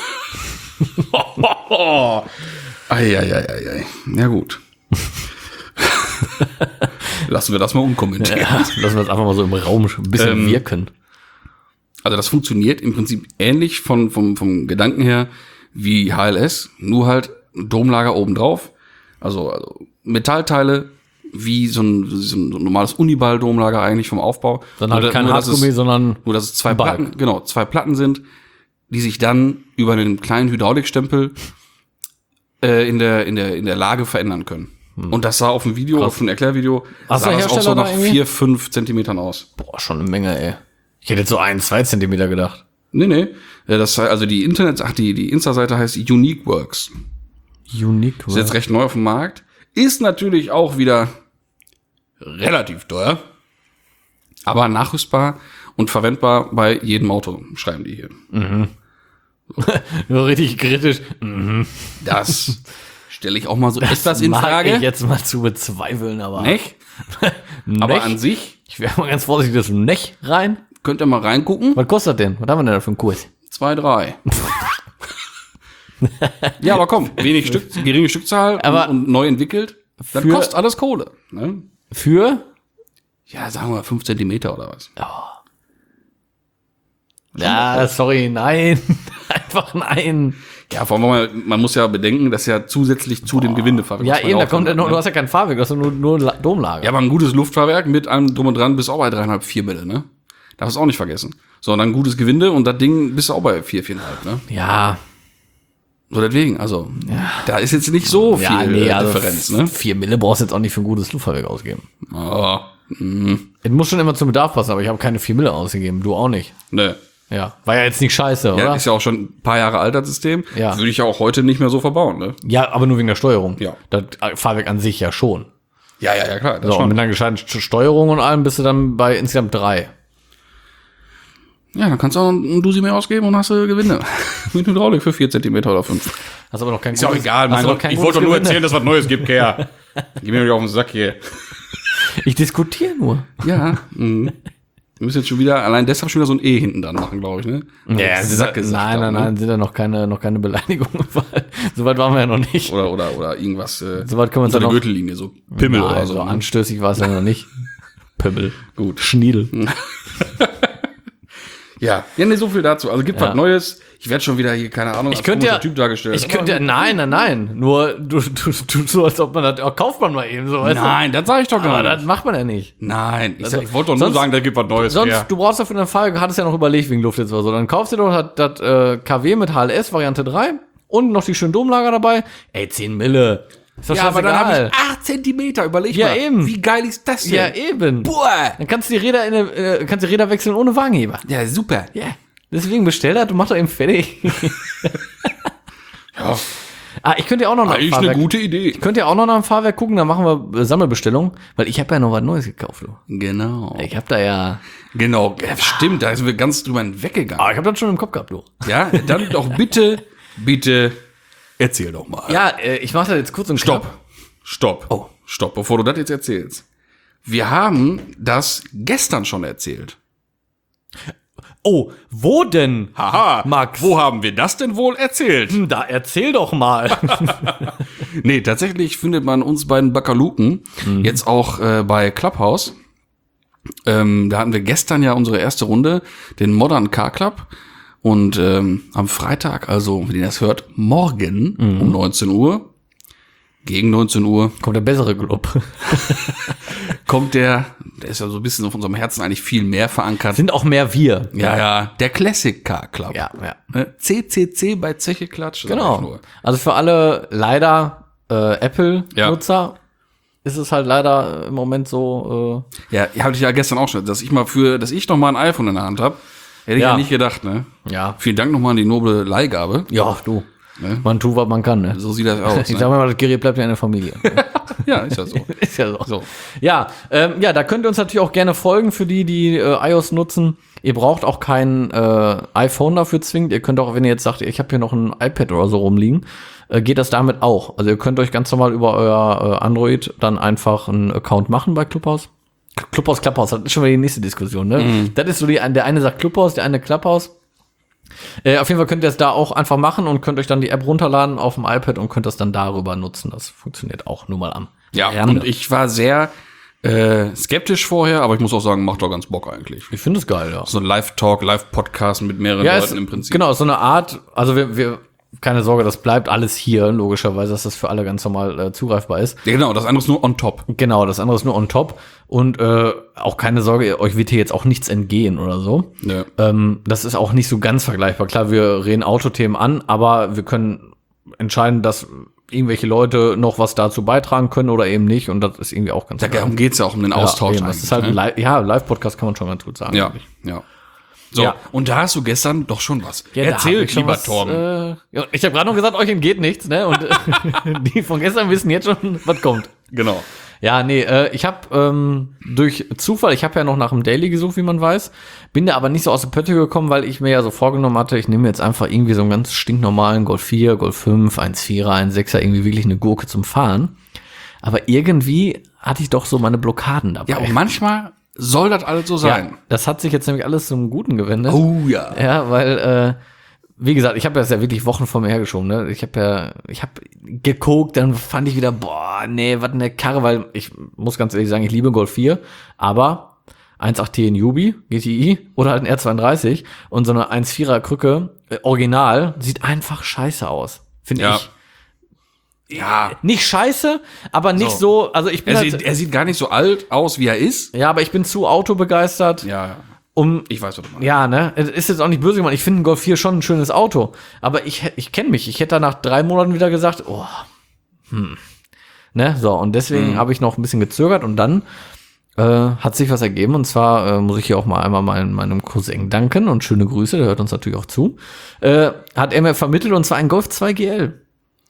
[SPEAKER 1] Eieieiei. Ja gut. Lassen wir das mal unkommentiert.
[SPEAKER 2] Ja, lassen wir das einfach mal so im Raum ein bisschen
[SPEAKER 1] Ähm,
[SPEAKER 2] wirken.
[SPEAKER 1] Also das funktioniert im Prinzip ähnlich von, vom, vom Gedanken her wie H L S, nur halt Domlager obendrauf. Also, also Metallteile wie so ein, so ein normales Uniball-Domlager eigentlich vom Aufbau.
[SPEAKER 2] Dann halt
[SPEAKER 1] Nur,
[SPEAKER 2] kein
[SPEAKER 1] nur, dass
[SPEAKER 2] Hartgummi,
[SPEAKER 1] es,
[SPEAKER 2] sondern
[SPEAKER 1] nur dass es zwei
[SPEAKER 2] Balk.
[SPEAKER 1] Platten, genau, zwei Platten sind, die sich dann über einen kleinen Hydraulikstempel äh, in der in der in der Lage verändern können. Und das sah auf dem Video, auf dem Erklärvideo,
[SPEAKER 2] Hast
[SPEAKER 1] sah
[SPEAKER 2] du
[SPEAKER 1] das auch
[SPEAKER 2] Hersteller
[SPEAKER 1] so
[SPEAKER 2] da
[SPEAKER 1] nach
[SPEAKER 2] irgendwie?
[SPEAKER 1] vier, fünf Zentimetern aus.
[SPEAKER 2] boah, schon eine Menge, ey. Ich hätte jetzt so ein, zwei Zentimeter gedacht.
[SPEAKER 1] Nee, nee. Äh, Das also die Internet, ach die die Insta-Seite heißt Unique Works.
[SPEAKER 2] Unique.
[SPEAKER 1] Ist jetzt recht neu auf dem Markt. Ist natürlich auch wieder relativ teuer, aber nachrüstbar und verwendbar bei jedem Auto, schreiben die hier.
[SPEAKER 2] Nur richtig kritisch.
[SPEAKER 1] Das stelle ich auch mal so etwas in
[SPEAKER 2] Mag
[SPEAKER 1] Frage.
[SPEAKER 2] ich jetzt mal zu bezweifeln, aber.
[SPEAKER 1] Nicht?
[SPEAKER 2] Nech?
[SPEAKER 1] Aber an sich
[SPEAKER 2] Ich wäre mal ganz vorsichtig, das Nech rein.
[SPEAKER 1] könnt ihr mal reingucken.
[SPEAKER 2] Was kostet denn? Was haben wir denn da für einen Kurs?
[SPEAKER 1] Zwei, drei. Ja, aber komm, wenig Stück, geringe Stückzahl
[SPEAKER 2] Aber
[SPEAKER 1] und, und neu entwickelt. Dann
[SPEAKER 2] für-
[SPEAKER 1] kostet alles Kohle. Ne?
[SPEAKER 2] Für?
[SPEAKER 1] Ja, sagen wir mal fünf Zentimeter oder was.
[SPEAKER 2] Ja, sorry, nein. Einfach nein.
[SPEAKER 1] Ja, vor allem, man, man muss ja bedenken, dass ja zusätzlich zu dem Gewindefahrwerk.
[SPEAKER 2] Ja,
[SPEAKER 1] was man
[SPEAKER 2] eben, da
[SPEAKER 1] auch
[SPEAKER 2] kommt ja
[SPEAKER 1] hat,
[SPEAKER 2] noch,
[SPEAKER 1] ne?
[SPEAKER 2] du hast ja kein Fahrwerk, du hast ja nur, nur La- Domlager.
[SPEAKER 1] Ja, aber ein gutes Luftfahrwerk mit allem drum und dran bist auch bei dreieinhalb, vier Mille, ne? Darfst du auch nicht vergessen. So, und dann gutes Gewinde und das Ding bist du auch bei vier, viereinhalb, ne?
[SPEAKER 2] Ja,
[SPEAKER 1] So deswegen, also, da ist jetzt nicht so viel
[SPEAKER 2] ja, nee,
[SPEAKER 1] äh,
[SPEAKER 2] also
[SPEAKER 1] Differenz, ne?
[SPEAKER 2] vier Mille brauchst du jetzt auch nicht für ein gutes Luftfahrwerk ausgeben.
[SPEAKER 1] Oh,
[SPEAKER 2] Es muss schon immer zum Bedarf passen, aber ich habe keine vier Mille ausgegeben, du auch nicht.
[SPEAKER 1] ne.
[SPEAKER 2] Ja, war ja jetzt nicht scheiße,
[SPEAKER 1] Ja,
[SPEAKER 2] oder?
[SPEAKER 1] ist ja auch schon ein paar Jahre alt, das System.
[SPEAKER 2] Ja.
[SPEAKER 1] Würde ich ja auch heute nicht mehr so verbauen, ne?
[SPEAKER 2] Ja, aber nur wegen der Steuerung.
[SPEAKER 1] Ja.
[SPEAKER 2] Das Fahrwerk an sich ja schon.
[SPEAKER 1] Ja, ja, ja, klar. Das
[SPEAKER 2] So, und
[SPEAKER 1] schon.
[SPEAKER 2] mit einer gescheiten St- Steuerung und allem bist du dann bei insgesamt drei.
[SPEAKER 1] Ja, dann kannst du auch ein Dusi mehr ausgeben und hast du Gewinde. Mit Hydraulik für vier Zentimeter oder fünf.
[SPEAKER 2] Hast aber noch kein
[SPEAKER 1] Ist ja auch
[SPEAKER 2] gutes-
[SPEAKER 1] egal,
[SPEAKER 2] hast
[SPEAKER 1] mein
[SPEAKER 2] aber
[SPEAKER 1] Gott.
[SPEAKER 2] kein
[SPEAKER 1] Ich
[SPEAKER 2] gutes
[SPEAKER 1] wollte doch nur
[SPEAKER 2] Gewinde.
[SPEAKER 1] erzählen, dass was Neues gibt, Kerl. Geh mir nicht auf den Sack hier.
[SPEAKER 2] Ich diskutiere nur.
[SPEAKER 1] Ja, mhm. Wir müssen jetzt schon wieder, allein deshalb schon wieder so ein E hinten dran machen, glaube ich, ne?
[SPEAKER 2] Ja,
[SPEAKER 1] Sack gesagt
[SPEAKER 2] nein, nein,
[SPEAKER 1] haben,
[SPEAKER 2] nein, sind da noch keine, noch keine Beleidigungen. Soweit waren wir ja noch nicht.
[SPEAKER 1] Oder, oder, oder irgendwas, äh,
[SPEAKER 2] Soweit können wir uns
[SPEAKER 1] so
[SPEAKER 2] ja
[SPEAKER 1] eine
[SPEAKER 2] noch.
[SPEAKER 1] Gürtellinie, so Pimmel
[SPEAKER 2] Nein,
[SPEAKER 1] oder so.
[SPEAKER 2] so
[SPEAKER 1] ne?
[SPEAKER 2] anstößig war es ja noch nicht. Pimmel.
[SPEAKER 1] Gut.
[SPEAKER 2] Schniedel.
[SPEAKER 1] Ja, ja, nee, so viel dazu. Also gibt
[SPEAKER 2] Ja.
[SPEAKER 1] was Neues. Ich werde schon wieder hier, keine Ahnung,
[SPEAKER 2] Ich könnte ja,
[SPEAKER 1] Typ dargestellt.
[SPEAKER 2] ich könnte ja, nein, nein, nein. Nur, du, du, du, so, als ob man das, auch kauft man mal eben, so, weißt
[SPEAKER 1] Nein, das sage ich doch
[SPEAKER 2] du. Aber
[SPEAKER 1] gar
[SPEAKER 2] das
[SPEAKER 1] nicht.
[SPEAKER 2] macht man ja nicht.
[SPEAKER 1] Nein, ich, sag,
[SPEAKER 2] Also,
[SPEAKER 1] ich wollte doch nur
[SPEAKER 2] sonst-
[SPEAKER 1] sagen, da gibt was Neues.
[SPEAKER 2] Sonst,
[SPEAKER 1] ja.
[SPEAKER 2] du brauchst dafür eine Frage, hattest ja noch überlegt wegen Luft jetzt oder so. Dann kaufst du doch das, das äh, K W mit H L S Variante drei und noch die schönen Domlager dabei. Ey, zehn Mille. Ist doch
[SPEAKER 1] Ja, aber dann habe
[SPEAKER 2] scheißegal.
[SPEAKER 1] ich acht Zentimeter, überleg
[SPEAKER 2] Ja,
[SPEAKER 1] mal.
[SPEAKER 2] eben.
[SPEAKER 1] Wie geil ist das denn?
[SPEAKER 2] Ja, eben.
[SPEAKER 1] Boah.
[SPEAKER 2] Dann kannst du die Räder in eine, äh, kannst die Räder wechseln ohne Wagenheber.
[SPEAKER 1] Ja, super.
[SPEAKER 2] Ja. Deswegen bestell das, du machst doch eben fertig.
[SPEAKER 1] Ja.
[SPEAKER 2] Ah, ich könnte ja auch noch nach dem
[SPEAKER 1] Eigentlich
[SPEAKER 2] Fahrwerk.
[SPEAKER 1] eine gute Idee.
[SPEAKER 2] Ich könnte ja auch noch nach dem Fahrwerk gucken, dann machen wir äh, Sammelbestellung, weil ich habe ja noch was Neues gekauft, du.
[SPEAKER 1] Genau.
[SPEAKER 2] Ich habe da ja,
[SPEAKER 1] Genau, ja, stimmt, da sind wir ganz drüber hinweggegangen.
[SPEAKER 2] ah, ich habe das schon im Kopf gehabt, du.
[SPEAKER 1] Ja, dann doch bitte, bitte, erzähl doch mal.
[SPEAKER 2] Ja, äh, ich mache das jetzt kurz und
[SPEAKER 1] Stopp,
[SPEAKER 2] knapp.
[SPEAKER 1] stopp, oh, stopp, bevor du das jetzt erzählst. Wir haben das gestern schon erzählt.
[SPEAKER 2] Oh, wo denn?
[SPEAKER 1] Haha,
[SPEAKER 2] Max.
[SPEAKER 1] wo haben wir das denn wohl erzählt?
[SPEAKER 2] Hm, Da erzähl doch mal.
[SPEAKER 1] Nee, tatsächlich findet man uns beiden Bakaluken
[SPEAKER 2] Mhm.
[SPEAKER 1] jetzt auch äh, bei Clubhouse. Ähm, da hatten wir gestern ja unsere erste Runde, den Modern Car Club. Und ähm, am Freitag, also wenn ihr das hört, morgen
[SPEAKER 2] Mhm.
[SPEAKER 1] um neunzehn Uhr, gegen neunzehn Uhr,
[SPEAKER 2] Kommt der bessere Club.
[SPEAKER 1] kommt der, der ist ja so ein bisschen auf unserem Herzen eigentlich viel mehr verankert.
[SPEAKER 2] Sind auch mehr wir.
[SPEAKER 1] ja, ja, der Classic Car Club.
[SPEAKER 2] Ja, ja.
[SPEAKER 1] Ne? C C C bei Zeche Klatsch. sag ich
[SPEAKER 2] Genau.
[SPEAKER 1] nur.
[SPEAKER 2] Also für alle leider äh, Apple-Nutzer ist es halt leider im Moment so.
[SPEAKER 1] Ja, hatte ich ja gestern auch schon, dass ich mal für, dass ich noch mal ein iPhone in der Hand habe. Hätte ich ja.
[SPEAKER 2] Ja.
[SPEAKER 1] nicht gedacht, ne?
[SPEAKER 2] Äh, ja.
[SPEAKER 1] Vielen Dank nochmal an die noble Leihgabe.
[SPEAKER 2] Ja, du.
[SPEAKER 1] Ne?
[SPEAKER 2] Man tut, was man kann, ne?
[SPEAKER 1] So sieht das aus.
[SPEAKER 2] Ich
[SPEAKER 1] Ne?
[SPEAKER 2] sag mal, das Gerät bleibt ja in der Familie.
[SPEAKER 1] Ja, ist ja so.
[SPEAKER 2] Ist ja so.
[SPEAKER 1] So.
[SPEAKER 2] Ja, ähm, ja, da könnt ihr uns natürlich auch gerne folgen für die, die äh, iOS nutzen. Ihr braucht auch kein äh, iPhone dafür zwingend. Ihr könnt auch, wenn ihr jetzt sagt, ich habe hier noch ein iPad oder so rumliegen, äh, geht das damit auch. Also ihr könnt euch ganz normal über euer äh, Android dann einfach einen Account machen bei Clubhouse. Clubhouse, Clubhouse, das ist schon wieder die nächste Diskussion, ne?
[SPEAKER 1] Mhm.
[SPEAKER 2] Das ist so die, der eine sagt Clubhouse, der eine Clubhouse. Äh, auf jeden Fall könnt ihr es da auch einfach machen und könnt euch dann die App runterladen auf dem iPad und könnt das dann darüber nutzen. Das funktioniert auch nur mal am
[SPEAKER 1] Ja,
[SPEAKER 2] Rande.
[SPEAKER 1] und ich war sehr äh, skeptisch vorher, aber ich muss auch sagen, macht doch ganz Bock eigentlich.
[SPEAKER 2] Ich finde es geil, ja.
[SPEAKER 1] So ein Live-Talk, Live-Podcast mit mehreren
[SPEAKER 2] Ja,
[SPEAKER 1] Leuten
[SPEAKER 2] es,
[SPEAKER 1] im Prinzip.
[SPEAKER 2] genau, so eine Art, also wir, wir, keine Sorge, das bleibt alles hier, logischerweise, dass das für alle ganz normal äh, zugreifbar ist.
[SPEAKER 1] Ja, genau, das andere ist nur on top.
[SPEAKER 2] Genau, das andere ist nur on top. Und äh, auch keine Sorge, euch wird hier jetzt auch nichts entgehen oder so.
[SPEAKER 1] Ja.
[SPEAKER 2] Ähm, das ist auch nicht so ganz vergleichbar. Klar, wir reden Autothemen an, aber wir können entscheiden, dass irgendwelche Leute noch was dazu beitragen können oder eben nicht. Und das ist irgendwie auch ganz
[SPEAKER 1] Ja, darum geht's ja auch um den Austausch
[SPEAKER 2] ja, eben, das ist halt ein
[SPEAKER 1] ne?
[SPEAKER 2] Li- ja, Live-Podcast kann man schon ganz gut sagen.
[SPEAKER 1] Ja, ja. So,
[SPEAKER 2] Ja.
[SPEAKER 1] und da hast du gestern doch schon was.
[SPEAKER 2] Ja, da hab
[SPEAKER 1] Erzähl,
[SPEAKER 2] ich schon
[SPEAKER 1] lieber
[SPEAKER 2] was,
[SPEAKER 1] Torben.
[SPEAKER 2] Äh, ja, ich habe gerade noch gesagt, euch entgeht nichts, ne? Und äh, die von gestern wissen jetzt schon, was kommt.
[SPEAKER 1] Genau.
[SPEAKER 2] Ja, nee, äh, ich habe ähm, durch Zufall, ich habe ja noch nach dem Daily gesucht, wie man weiß, bin da aber nicht so aus der Pötte gekommen, weil ich mir ja so vorgenommen hatte, ich nehme jetzt einfach irgendwie so einen ganz stinknormalen Golf vier, Golf fünf, eins Vierer, eins Sechser, irgendwie wirklich eine Gurke zum Fahren. Aber irgendwie hatte ich doch so meine Blockaden dabei.
[SPEAKER 1] Ja, und manchmal soll das alles so sein.
[SPEAKER 2] Ja, das hat sich jetzt nämlich alles zum Guten gewendet.
[SPEAKER 1] Oh ja.
[SPEAKER 2] Ja, weil, äh, wie gesagt, ich habe das ja wirklich Wochen vor mir hergeschoben, ne? Ich habe ja, ich habe geguckt, dann fand ich wieder, boah, nee, was eine Karre, weil ich muss ganz ehrlich sagen, ich liebe Golf vier, aber eins Komma acht T in Jubi, G T I oder halt ein R zweiunddreißig und so eine eins Komma vierer Krücke, äh, original, sieht einfach scheiße aus, finde
[SPEAKER 1] Ja.
[SPEAKER 2] ich.
[SPEAKER 1] Ja.
[SPEAKER 2] Nicht scheiße, aber nicht so,
[SPEAKER 1] So.
[SPEAKER 2] also ich bin
[SPEAKER 1] Er
[SPEAKER 2] halt,
[SPEAKER 1] sieht, er sieht gar nicht so alt aus, wie er ist.
[SPEAKER 2] ja, aber ich bin zu autobegeistert,
[SPEAKER 1] Ja,
[SPEAKER 2] um
[SPEAKER 1] ich weiß, was du meinst.
[SPEAKER 2] ja, ne, es ist jetzt auch nicht böse gemeint. Ich finde ein Golf vier schon ein schönes Auto. Aber ich, ich kenne mich. Ich hätte da nach drei Monaten wieder gesagt, oh, hm. Ne, so. Und deswegen
[SPEAKER 1] Mhm.
[SPEAKER 2] habe ich noch ein bisschen gezögert und dann äh, hat sich was ergeben. Und zwar äh, muss ich hier auch mal einmal meinem, meinem Cousin danken und schöne Grüße, der hört uns natürlich auch zu. Äh, hat er mir vermittelt und zwar ein Golf zwei G L.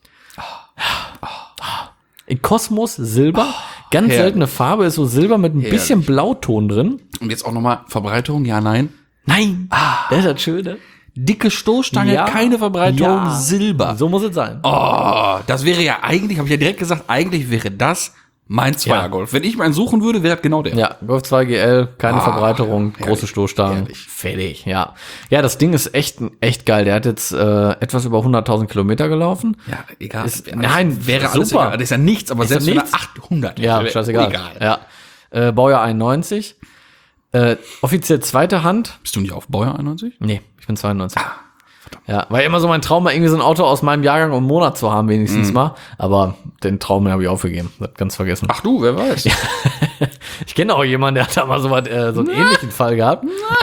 [SPEAKER 2] In Kosmos Silber. Ganz
[SPEAKER 1] herrlich.
[SPEAKER 2] seltene Farbe, ist so Silber mit ein
[SPEAKER 1] Herrlich.
[SPEAKER 2] bisschen Blauton drin.
[SPEAKER 1] Und jetzt auch nochmal Verbreiterung, ja, nein.
[SPEAKER 2] Nein, das ist das Schöne.
[SPEAKER 1] Dicke Stoßstange,
[SPEAKER 2] Ja.
[SPEAKER 1] keine Verbreiterung,
[SPEAKER 2] Ja.
[SPEAKER 1] Silber.
[SPEAKER 2] So muss es sein.
[SPEAKER 1] Oh, das wäre ja eigentlich, habe ich ja direkt gesagt, eigentlich wäre das mein Zweiergolf. Wenn ich meinen suchen würde, wäre das genau der.
[SPEAKER 2] Ja, Golf zwei G L, keine
[SPEAKER 1] Ah,
[SPEAKER 2] Verbreiterung,
[SPEAKER 1] herrlich,
[SPEAKER 2] große Stoßstangen,
[SPEAKER 1] herrlich.
[SPEAKER 2] fertig, ja. Ja, das Ding ist echt, echt geil. Der hat jetzt äh, etwas über hunderttausend Kilometer gelaufen.
[SPEAKER 1] Ja, egal.
[SPEAKER 2] Ist-
[SPEAKER 1] Wäre
[SPEAKER 2] nein,
[SPEAKER 1] alles, wäre alles
[SPEAKER 2] super.
[SPEAKER 1] egal. Das ist ja nichts, aber
[SPEAKER 2] Ist
[SPEAKER 1] selbst
[SPEAKER 2] ja
[SPEAKER 1] wenn er
[SPEAKER 2] nichts.
[SPEAKER 1] achthundert
[SPEAKER 2] Ja,
[SPEAKER 1] wäre,
[SPEAKER 2] scheißegal.
[SPEAKER 1] egal.
[SPEAKER 2] Ja. Äh, Baujahr einundneunzig. Äh, offiziell zweite Hand.
[SPEAKER 1] Bist du nicht auf Baujahr einundneunzig?
[SPEAKER 2] Nee, ich bin zweiundneunzig. Ja, war immer so mein Traum, mal irgendwie so ein Auto aus meinem Jahrgang um einen Monat zu haben, wenigstens mal. Aber den Traum habe ich aufgegeben. Das ganz vergessen.
[SPEAKER 1] Ach du, wer weiß.
[SPEAKER 2] Ich kenne auch jemanden, der hat da mal so, was, äh, so einen ähnlichen Fall gehabt.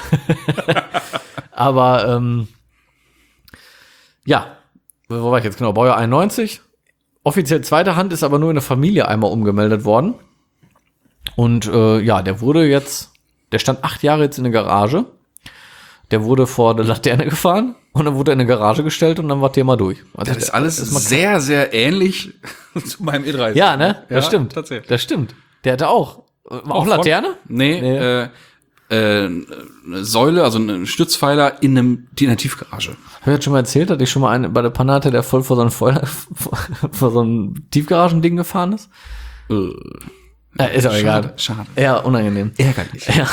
[SPEAKER 2] Aber ähm, ja, wo war ich jetzt genau? Baujahr einundneunzig. Offiziell zweite Hand, ist aber nur in der Familie einmal umgemeldet worden. Und äh, ja, der wurde jetzt, der stand acht Jahre jetzt in der Garage. Der wurde vor der Laterne gefahren Und dann wurde er in eine Garage gestellt und dann war Thema durch. Also
[SPEAKER 1] Das ist alles sehr, sehr ähnlich zu meinem E dreißig.
[SPEAKER 2] Ja, ne? Das
[SPEAKER 1] Ja,
[SPEAKER 2] stimmt.
[SPEAKER 1] tatsächlich.
[SPEAKER 2] Das stimmt. Der hatte auch. Auch, auch
[SPEAKER 1] Von-
[SPEAKER 2] Laterne?
[SPEAKER 1] Nee,
[SPEAKER 2] Nee.
[SPEAKER 1] Äh, äh, eine Säule, also ein Stützpfeiler in einem in einer Tiefgarage.
[SPEAKER 2] Hab ich jetzt schon mal erzählt, dass ich schon mal einen bei der Panne hatte, der voll vor so ein Feuer, vor so ein Tiefgaragending gefahren ist?
[SPEAKER 1] Äh,
[SPEAKER 2] Äh, ist auch egal.
[SPEAKER 1] schade, schade.
[SPEAKER 2] Ja, unangenehm.
[SPEAKER 1] Ärgerlich.
[SPEAKER 2] Ja.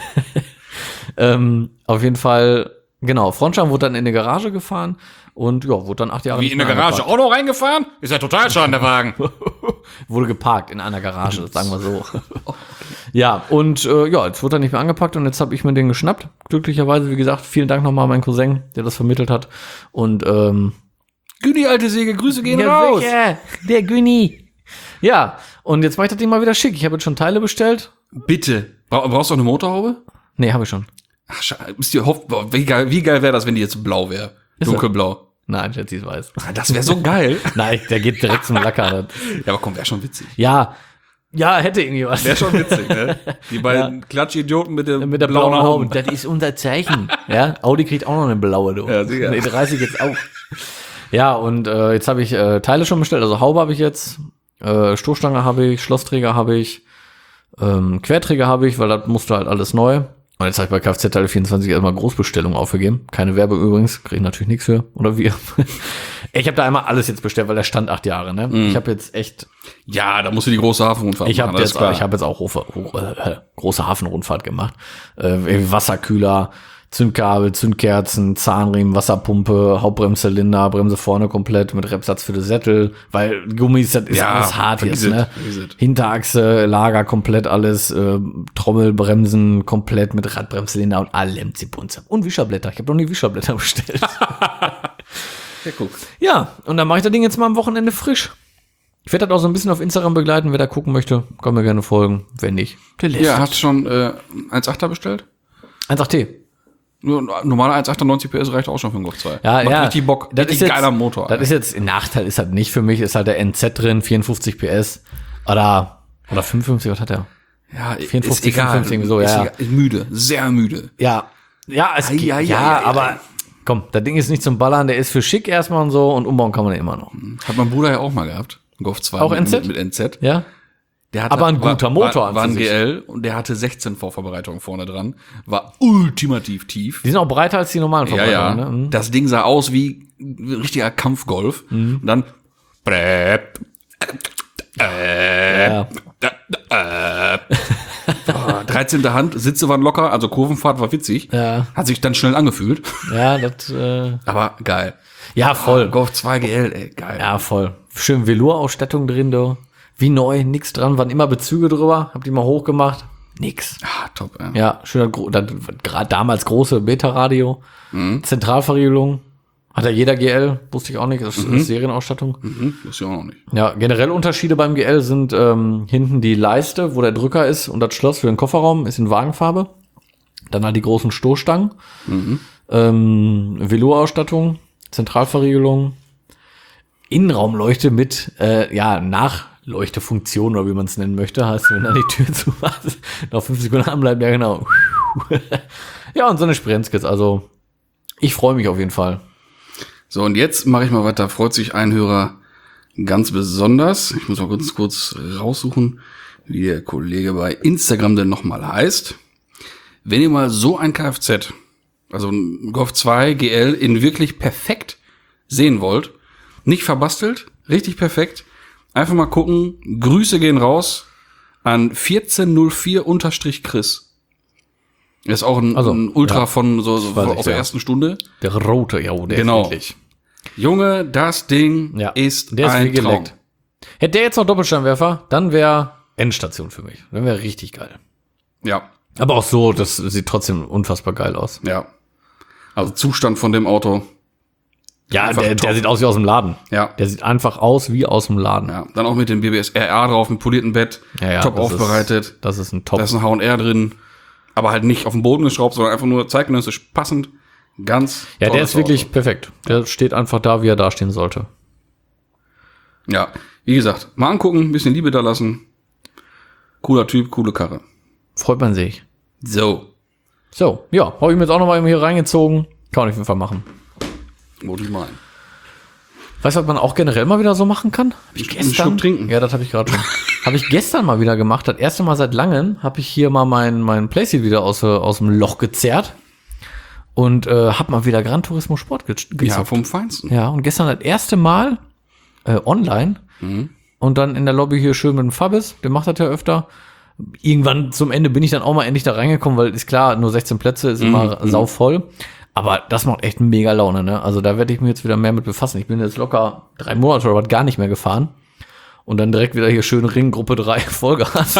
[SPEAKER 2] ähm, auf jeden Fall, genau, Frontscheiben wurde dann in eine Garage gefahren und ja, wurde dann acht Jahre
[SPEAKER 1] Wie
[SPEAKER 2] nicht
[SPEAKER 1] in der
[SPEAKER 2] mehr
[SPEAKER 1] Garage
[SPEAKER 2] angepackt.
[SPEAKER 1] auch noch reingefahren? Ist ja total schade, der Wagen.
[SPEAKER 2] Wurde geparkt in einer Garage, sagen wir so. Ja, und äh, ja, jetzt wurde er nicht mehr angepackt und jetzt habe ich mir den geschnappt. Glücklicherweise, wie gesagt, vielen Dank nochmal an meinen Cousin, der das vermittelt hat. Und ähm,
[SPEAKER 1] Güni, alte Säge, Grüße gehen
[SPEAKER 2] ja,
[SPEAKER 1] raus.
[SPEAKER 2] sicher, der Günni. Ja, und jetzt mache ich das Ding mal wieder schick. Ich habe jetzt schon Teile bestellt.
[SPEAKER 1] Bitte. Bra brauchst du auch eine Motorhaube?
[SPEAKER 2] Nee, habe ich schon.
[SPEAKER 1] Ach, schade. Ist dir hoff boah, wie geil, wie geil wäre das, wenn die jetzt blau wäre?
[SPEAKER 2] Ist
[SPEAKER 1] Dunkelblau.
[SPEAKER 2] Nein, jetzt ist weiß.
[SPEAKER 1] Ah, das wäre so geil.
[SPEAKER 2] Nein, der geht direkt zum Lacker. Das-
[SPEAKER 1] Ja, aber komm, wäre schon witzig.
[SPEAKER 2] Ja, ja, hätte irgendwie was.
[SPEAKER 1] Wäre schon witzig, ne? Die beiden Klatschidioten mit, dem
[SPEAKER 2] Mit der
[SPEAKER 1] blauen
[SPEAKER 2] blauen
[SPEAKER 1] Haube.
[SPEAKER 2] Haube. Das ist unser Zeichen. Ja, Audi kriegt auch noch eine blaue, du.
[SPEAKER 1] Ja, sicher.
[SPEAKER 2] Nee, dreißig jetzt auch. Ja, und äh, jetzt habe ich äh, Teile schon bestellt. Also Haube habe ich jetzt, äh, Stoßstange habe ich, Schlossträger habe ich, ähm, Querträger habe ich, weil das musste halt alles neu. Und jetzt habe ich bei Kfz-Teile vierundzwanzig erstmal Großbestellung aufgegeben. Keine Werbung übrigens, kriege ich natürlich nichts für. Oder wir. Ich habe da einmal alles jetzt bestellt, weil der stand acht Jahre. Ne? Ich habe jetzt echt,
[SPEAKER 1] Ja, da musst du die große Hafenrundfahrt
[SPEAKER 2] ich habe
[SPEAKER 1] machen, das
[SPEAKER 2] jetzt,
[SPEAKER 1] ist klar.
[SPEAKER 2] ich habe jetzt auch hoch, hoch, äh, große Hafenrundfahrt gemacht. Äh, Wasserkühler, Zündkabel, Zündkerzen, Zahnriemen, Wasserpumpe, Hauptbremszylinder, Bremse vorne komplett mit Repsatz für den Sättel, weil Gummis, das ist
[SPEAKER 1] Ja,
[SPEAKER 2] alles hart
[SPEAKER 1] vergiss
[SPEAKER 2] jetzt,
[SPEAKER 1] it,
[SPEAKER 2] ne?
[SPEAKER 1] vergiss it.
[SPEAKER 2] Hinterachse, Lager komplett alles, äh, Trommelbremsen komplett mit Radbremszylinder und allem Zipunzer. Und Wischerblätter, ich habe noch nie Wischerblätter bestellt.
[SPEAKER 1] Ja, guck.
[SPEAKER 2] Ja, und dann mache ich das Ding jetzt mal am Wochenende frisch. Ich werde das auch so ein bisschen auf Instagram begleiten, wer da gucken möchte, kann mir gerne folgen, wenn nicht. Der lässt.
[SPEAKER 1] Ja, hast du schon äh, eins Komma achter bestellt?
[SPEAKER 2] eins Komma acht T.
[SPEAKER 1] Nur normaler eins Komma achtundneunzig PS reicht auch schon für einen Golf zwei.
[SPEAKER 2] Ja,
[SPEAKER 1] Macht
[SPEAKER 2] ja.
[SPEAKER 1] richtig Bock.
[SPEAKER 2] Das
[SPEAKER 1] Richtig
[SPEAKER 2] ist jetzt,
[SPEAKER 1] geiler Motor.
[SPEAKER 2] Das ist jetzt, ein Nachteil ist halt nicht für mich, ist halt der N Z drin, vierundfünfzig P S. Oder, oder fünfundfünfzig, was hat der?
[SPEAKER 1] ja,
[SPEAKER 2] vierundfünfzig,
[SPEAKER 1] ist egal.
[SPEAKER 2] fünfundfünfzig, irgendwie so,
[SPEAKER 1] ist
[SPEAKER 2] ja.
[SPEAKER 1] egal. Ist müde, sehr müde.
[SPEAKER 2] Ja. Ja, es
[SPEAKER 1] Ei,
[SPEAKER 2] geht,
[SPEAKER 1] ei,
[SPEAKER 2] ja,
[SPEAKER 1] ei, ei,
[SPEAKER 2] aber
[SPEAKER 1] ei.
[SPEAKER 2] komm, das Ding ist nicht zum Ballern, der ist für schick erstmal und so und umbauen kann man ja immer noch.
[SPEAKER 1] Hat mein Bruder ja auch mal gehabt. Ein Golf zwei
[SPEAKER 2] Auch
[SPEAKER 1] mit,
[SPEAKER 2] N Z?
[SPEAKER 1] Mit, mit N Z.
[SPEAKER 2] Ja?
[SPEAKER 1] Der hatte,
[SPEAKER 2] Aber ein guter
[SPEAKER 1] war,
[SPEAKER 2] Motor
[SPEAKER 1] war,
[SPEAKER 2] an
[SPEAKER 1] war ein
[SPEAKER 2] sich.
[SPEAKER 1] G L und der hatte sechzehn Vorverbreitungen vorne dran. War ultimativ tief.
[SPEAKER 2] Die sind auch breiter als die normalen
[SPEAKER 1] Ja, ja.
[SPEAKER 2] Verbreitungen, ne? Mhm.
[SPEAKER 1] Das Ding sah aus wie ein richtiger Kampfgolf. Und dann Präp, äh,
[SPEAKER 2] Ja.
[SPEAKER 1] äh, oh, dreizehnte Hand, Sitze waren locker, also Kurvenfahrt war witzig.
[SPEAKER 2] Ja.
[SPEAKER 1] Hat sich dann schnell angefühlt.
[SPEAKER 2] Ja, das, äh,
[SPEAKER 1] Aber geil.
[SPEAKER 2] ja, voll.
[SPEAKER 1] Golf zwei G L, ey, geil.
[SPEAKER 2] Ja, voll. Schön Velour-Ausstattung drin, du. Wie neu, nix dran, waren immer Bezüge drüber, hab die mal hochgemacht. Nix.
[SPEAKER 1] Ah, top, ey.
[SPEAKER 2] Ja, schöner, gro- das- gerade damals große Beta-Radio. Zentralverriegelung. Hat ja jeder G L, wusste ich auch nicht, das ist Serienausstattung.
[SPEAKER 1] Mhm, das ist ja auch noch nicht.
[SPEAKER 2] Ja, generell Unterschiede beim G L sind ähm, hinten die Leiste, wo der Drücker ist und das Schloss für den Kofferraum ist in Wagenfarbe. Dann halt die großen Stoßstangen. Ähm, Velour-Ausstattung, Zentralverriegelung, Innenraumleuchte mit äh, ja, Nachleuchtefunktion oder wie man es nennen möchte. Heißt, wenn da die Tür zu machst, noch fünf Sekunden anbleiben, ja genau. Ja, und so eine Sprenzkits, also ich freue mich auf jeden Fall.
[SPEAKER 1] So, und jetzt mache ich mal weiter. Freut sich ein Hörer ganz besonders. Ich muss mal kurz, kurz raussuchen, wie der Kollege bei Instagram denn nochmal heißt. Wenn ihr mal so ein Kfz, also ein Golf zwei G L in wirklich perfekt sehen wollt, nicht verbastelt, richtig perfekt, einfach mal gucken. Grüße gehen raus an vierzehn null vier unterstrich Chris. Er ist auch ein,
[SPEAKER 2] Also,
[SPEAKER 1] ein Ultra
[SPEAKER 2] ja.
[SPEAKER 1] von so, so
[SPEAKER 2] weiß ich,
[SPEAKER 1] aus der
[SPEAKER 2] ja.
[SPEAKER 1] ersten Stunde.
[SPEAKER 2] Der rote, ja, der
[SPEAKER 1] Genau.
[SPEAKER 2] ist wirklich.
[SPEAKER 1] Junge, das Ding
[SPEAKER 2] Ja,
[SPEAKER 1] ist
[SPEAKER 2] der ist
[SPEAKER 1] ein
[SPEAKER 2] wie
[SPEAKER 1] Traum.
[SPEAKER 2] geleckt. Hätte der jetzt noch Doppelsteinwerfer, dann wäre Endstation für mich. Dann wäre richtig geil.
[SPEAKER 1] Ja,
[SPEAKER 2] Aber auch so, das sieht trotzdem unfassbar geil aus.
[SPEAKER 1] ja. Also Zustand von dem Auto.
[SPEAKER 2] Ja,
[SPEAKER 1] Einfach
[SPEAKER 2] der,
[SPEAKER 1] top.
[SPEAKER 2] der sieht aus wie aus dem Laden.
[SPEAKER 1] Ja.
[SPEAKER 2] Der sieht einfach aus wie aus dem Laden.
[SPEAKER 1] Ja, dann auch mit dem B B S R A drauf, mit poliertem Bett,
[SPEAKER 2] Ja, ja,
[SPEAKER 1] top
[SPEAKER 2] das
[SPEAKER 1] aufbereitet.
[SPEAKER 2] Ist, das ist ein Top.
[SPEAKER 1] Da ist ein H und R drin, aber halt nicht auf den Boden geschraubt, sondern einfach nur zeitgenössisch passend. Ganz
[SPEAKER 2] Ja, der
[SPEAKER 1] tolles
[SPEAKER 2] ist wirklich
[SPEAKER 1] Auto.
[SPEAKER 2] perfekt. Der steht einfach da, wie er da stehen sollte.
[SPEAKER 1] Ja, wie gesagt, mal angucken, ein bisschen Liebe da lassen. Cooler Typ, coole Karre.
[SPEAKER 2] Freut man sich.
[SPEAKER 1] So.
[SPEAKER 2] So, ja, habe ich mir jetzt auch noch mal hier reingezogen. Kann man auf jeden Fall machen.
[SPEAKER 1] Wo du meinen.
[SPEAKER 2] Weißt du, was man auch generell mal wieder so machen kann? Hab ich
[SPEAKER 1] Einen Schluck trinken.
[SPEAKER 2] Ja, das habe ich gerade schon. Habe ich gestern mal wieder gemacht. Das erste Mal seit langem habe ich hier mal mein, mein Playseat wieder aus, äh, aus dem Loch gezerrt. Und äh, habe mal wieder Gran Turismo Sport ge gezockt.
[SPEAKER 1] Ja, vom Feinsten.
[SPEAKER 2] Ja, und gestern das erste Mal äh, online.
[SPEAKER 1] Mhm.
[SPEAKER 2] Und dann in der Lobby hier schön mit dem Fabis. Der macht das ja öfter. Irgendwann zum Ende bin ich dann auch mal endlich da reingekommen, weil ist klar, nur sechzehn Plätze ist immer
[SPEAKER 1] Mhm.
[SPEAKER 2] sauvoll. Aber das macht echt mega Laune, ne? Also da werde ich mich jetzt wieder mehr mit befassen. Ich bin jetzt locker drei Monate oder was gar nicht mehr gefahren. Und dann direkt wieder hier schön Ring, Gruppe drei, Vollgas.